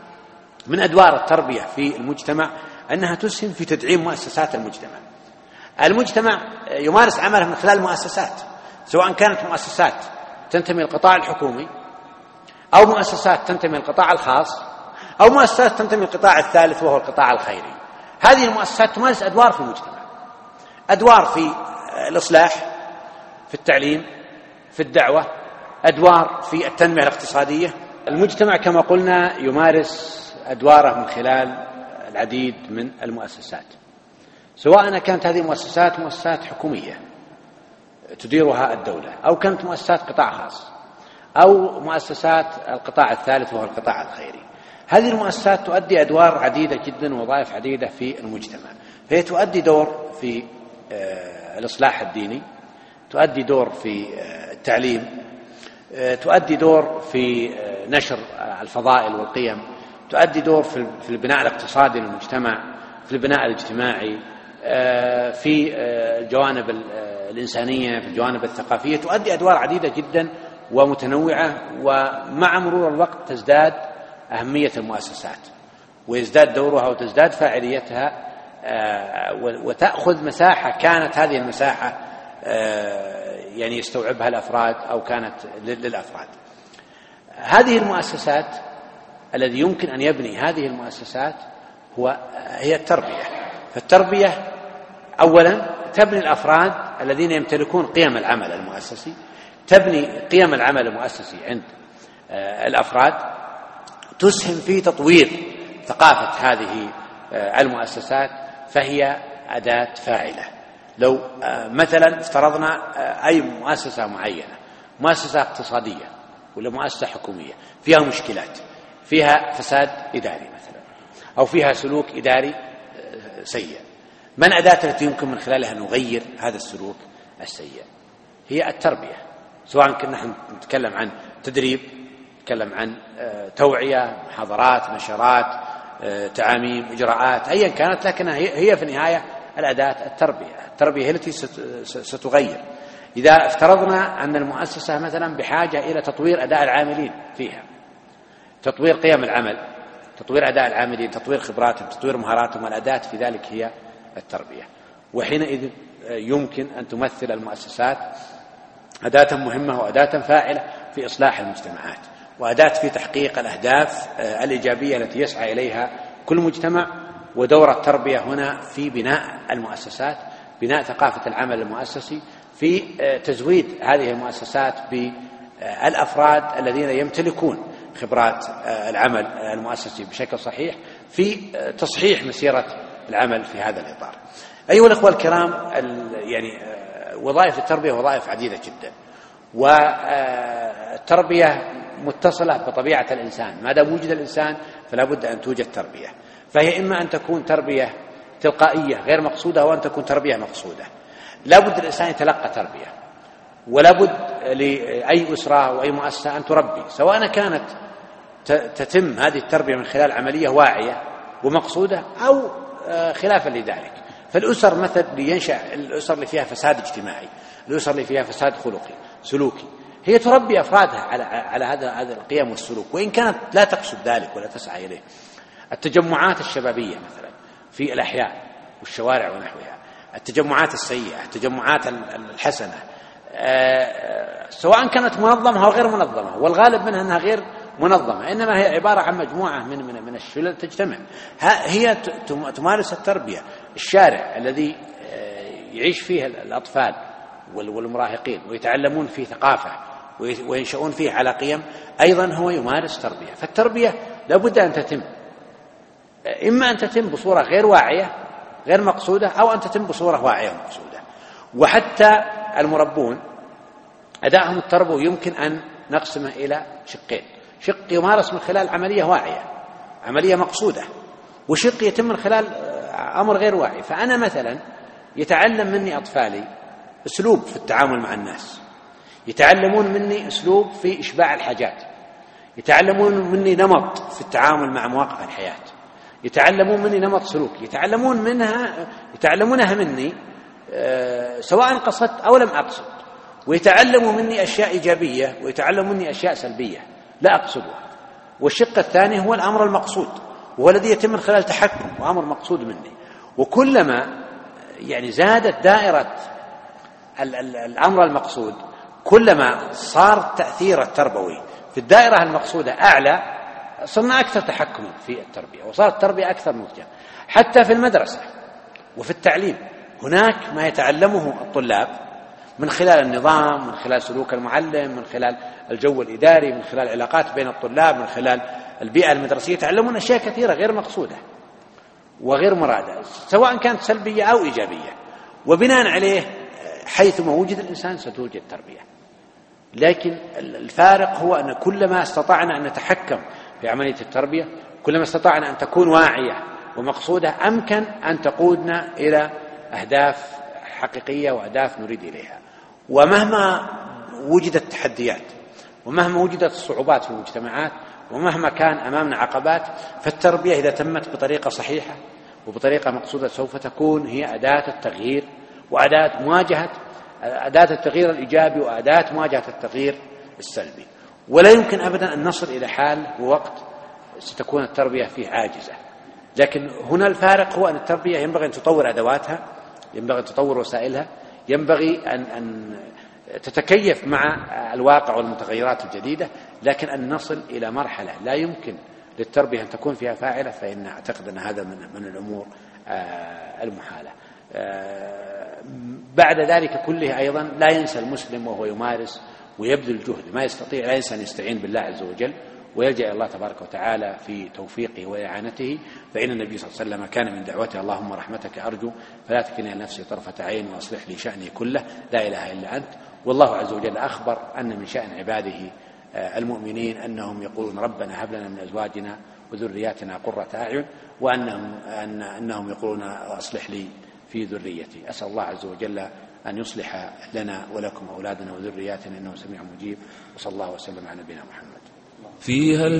من أدوار التربية في المجتمع أنها تسهم في تدعيم مؤسسات المجتمع. المجتمع يمارس عمله من خلال المؤسسات، سواء كانت مؤسسات تنتمي للقطاع الحكومي، أو مؤسسات تنتمي للقطاع الخاص، أو مؤسسات تنتمي للقطاع الثالث وهو القطاع الخيري. هذه المؤسسات تمارس أدوار في المجتمع، أدوار في الإصلاح، في التعليم، في الدعوة، أدوار في التنمية الاقتصادية. المجتمع كما قلنا يمارس أدواره من خلال العديد من المؤسسات، سواء كانت هذه المؤسسات مؤسسات حكومية تديرها الدولة، أو كانت مؤسسات قطاع خاص، أو مؤسسات القطاع الثالث وهو القطاع الخيري. هذه المؤسسات تؤدي أدوار عديدة جدا ووظائف عديدة في المجتمع. فهي تؤدي دور في الإصلاح الديني، تؤدي دور في التعليم، تؤدي دور في نشر الفضائل والقيم، تؤدي دور في البناء الاقتصادي للمجتمع، في البناء الاجتماعي، في الجوانب الإنسانية، في الجوانب الثقافية. تؤدي أدوار عديدة جدا ومتنوعة، ومع مرور الوقت تزداد أهمية المؤسسات ويزداد دورها وتزداد فاعليتها، وتأخذ مساحة كانت هذه المساحة يعني يستوعبها الأفراد أو كانت للأفراد. هذه المؤسسات الذي يمكن أن يبني هذه المؤسسات هو هي التربية. فالتربية أولا تبني الأفراد الذين يمتلكون قيم العمل المؤسسي، تبني قيم العمل المؤسسي عند الأفراد، تسهم في تطوير ثقافة هذه المؤسسات، فهي أداة فاعلة. لو مثلا افترضنا أي مؤسسة معينة، مؤسسة اقتصادية ولا مؤسسة حكومية فيها مشكلات، فيها فساد إداري مثلا، أو فيها سلوك إداري سيء، من أداة التي يمكن من خلالها نغير هذا السلوك السيء؟ هي التربية. سواء كنا نتكلم عن تدريب، نتكلم عن توعية، محاضرات، نشرات، تعاميم، إجراءات، أيا كانت، لكنها هي في النهاية الأداة التربية. التربية هي التي ستغير. إذا افترضنا أن المؤسسة مثلا بحاجة إلى تطوير أداء العاملين فيها، تطوير قيم العمل، تطوير أداء العاملين، تطوير خبراتهم، تطوير مهاراتهم، والأداة في ذلك هي التربية. وحينئذ يمكن أن تمثل المؤسسات أداة مهمة وأداة فاعلة في إصلاح المجتمعات، وأداة في تحقيق الأهداف الإيجابية التي يسعى إليها كل مجتمع. ودور التربية هنا في بناء المؤسسات، بناء ثقافة العمل المؤسسي، في تزويد هذه المؤسسات بالأفراد الذين يمتلكون خبرات العمل المؤسسي بشكل صحيح، في تصحيح مسيرة العمل في هذا الإطار. أيها الأخوة الكرام، يعني وظائف التربية وظائف عديدة جدا، والتربية متصلة بطبيعة الإنسان. ما دام وجد الإنسان فلا بد أن توجد تربية، فهي إما أن تكون تربية تلقائية غير مقصودة، أو أن تكون تربية مقصودة. لا بد الإنسان يتلقى تربية، ولا بد لأي أسرة وأي مؤسسة أن تربي، سواء كانت تتم هذه التربية من خلال عملية واعية ومقصودة أو خلافا لذلك. فالأسر مثل لينشأ الأسر اللي فيها فساد اجتماعي، الأسر اللي فيها فساد خلقي سلوكي، هي تربي أفرادها على على هذا هذا القيم والسلوك، وإن كانت لا تقصد ذلك ولا تسعى إليه. التجمعات الشبابية مثلا في الأحياء والشوارع ونحوها، التجمعات السيئة، التجمعات الحسنة، سواء كانت منظمة أو غير منظمة، والغالب منها أنها غير منظمة، إنما هي عبارة عن مجموعة من من من الشلل تجتمع، هي تمارس التربية. الشارع الذي يعيش فيه الأطفال والمراهقين ويتعلمون فيه ثقافة وينشؤون فيه على قيم، أيضا هو يمارس تربية. فالتربية لابد أن تتم، إما أن تتم بصورة غير واعية غير مقصودة، أو أن تتم بصورة واعية ومقصودة. وحتى المربون أدائهم التربوي يمكن أن نقسمه إلى شقين: شق يمارس من خلال عملية واعية، عملية مقصودة، وشق يتم من خلال أمر غير واعي. فأنا مثلا يتعلم مني أطفالي أسلوب في التعامل مع الناس، يتعلمون مني أسلوب في إشباع الحاجات، يتعلمون مني نمط في التعامل مع مواقف الحياة، يتعلمون مني نمط سلوك، يتعلمون منها يتعلمونها مني سواء قصدت أو لم أقصد، ويتعلموا مني أشياء إيجابية ويتعلموا مني أشياء سلبية لا أقصدها. والشق الثاني هو الأمر المقصود، وهو الذي يتم من خلال تحكم وأمر مقصود مني. وكلما يعني زادت دائرة الأمر المقصود، كلما صار التأثير التربوي في الدائرة المقصودة أعلى، صرنا أكثر تحكما في التربية، وصارت التربية أكثر نضجا. حتى في المدرسة وفي التعليم هناك ما يتعلمه الطلاب من خلال النظام، من خلال سلوك المعلم، من خلال الجو الإداري، من خلال العلاقات بين الطلاب، من خلال البيئة المدرسية، يتعلمون أشياء كثيرة غير مقصودة وغير مرادة، سواء كانت سلبية أو إيجابية، وبناء عليه حيثما وجد الإنسان ستوجد تربية. لكن الفارق هو أن كلما استطعنا أن نتحكم في عملية التربية، كلما استطعنا أن تكون واعية ومقصودة، أمكن أن تقودنا إلى أهداف حقيقية وأهداف نريد إليها. ومهما وجدت تحديات، ومهما وجدت الصعوبات في المجتمعات، ومهما كان أمامنا عقبات، فالتربية إذا تمت بطريقة صحيحة وبطريقة مقصودة سوف تكون هي أداة التغيير، وأداة مواجهة أداة التغيير الإيجابي، وأداة مواجهة التغيير السلبي. ولا يمكن أبدا أن نصل إلى حال ووقت ستكون التربية فيه عاجزة. لكن هنا الفارق هو أن التربية ينبغي أن تطور أدواتها، ينبغي أن تطور وسائلها، ينبغي أن, أن تتكيف مع الواقع والمتغيرات الجديدة، لكن أن نصل إلى مرحلة لا يمكن للتربية أن تكون فيها فاعلة، فإن أعتقد أن هذا من, من الأمور المحالة. بعد ذلك كله أيضا لا ينسى المسلم وهو يمارس ويبذل جهد ما يستطيع، لا ينسى أن يستعين بالله عز وجل ويلجأ إلى الله تبارك وتعالى في توفيقه وإعانته، فإن النبي صلى الله عليه وسلم كان من دعوته اللهم رحمتك أرجو فلا تكلني إلى نفسي طرفة عين وأصلح لي شأني كله لا إله إلا أنت. والله عز وجل أخبر أن من شأن عباده المؤمنين أنهم يقولون ربنا هب لنا من أزواجنا وذرياتنا قرة أعين، وأنهم أن أنهم يقولون أصلح لي في ذريتي. أسأل الله عز وجل أن يصلح لنا ولكم أولادنا وذرياتنا إنه سميع مجيب، وصلى الله وسلم على نبينا محمد. فيها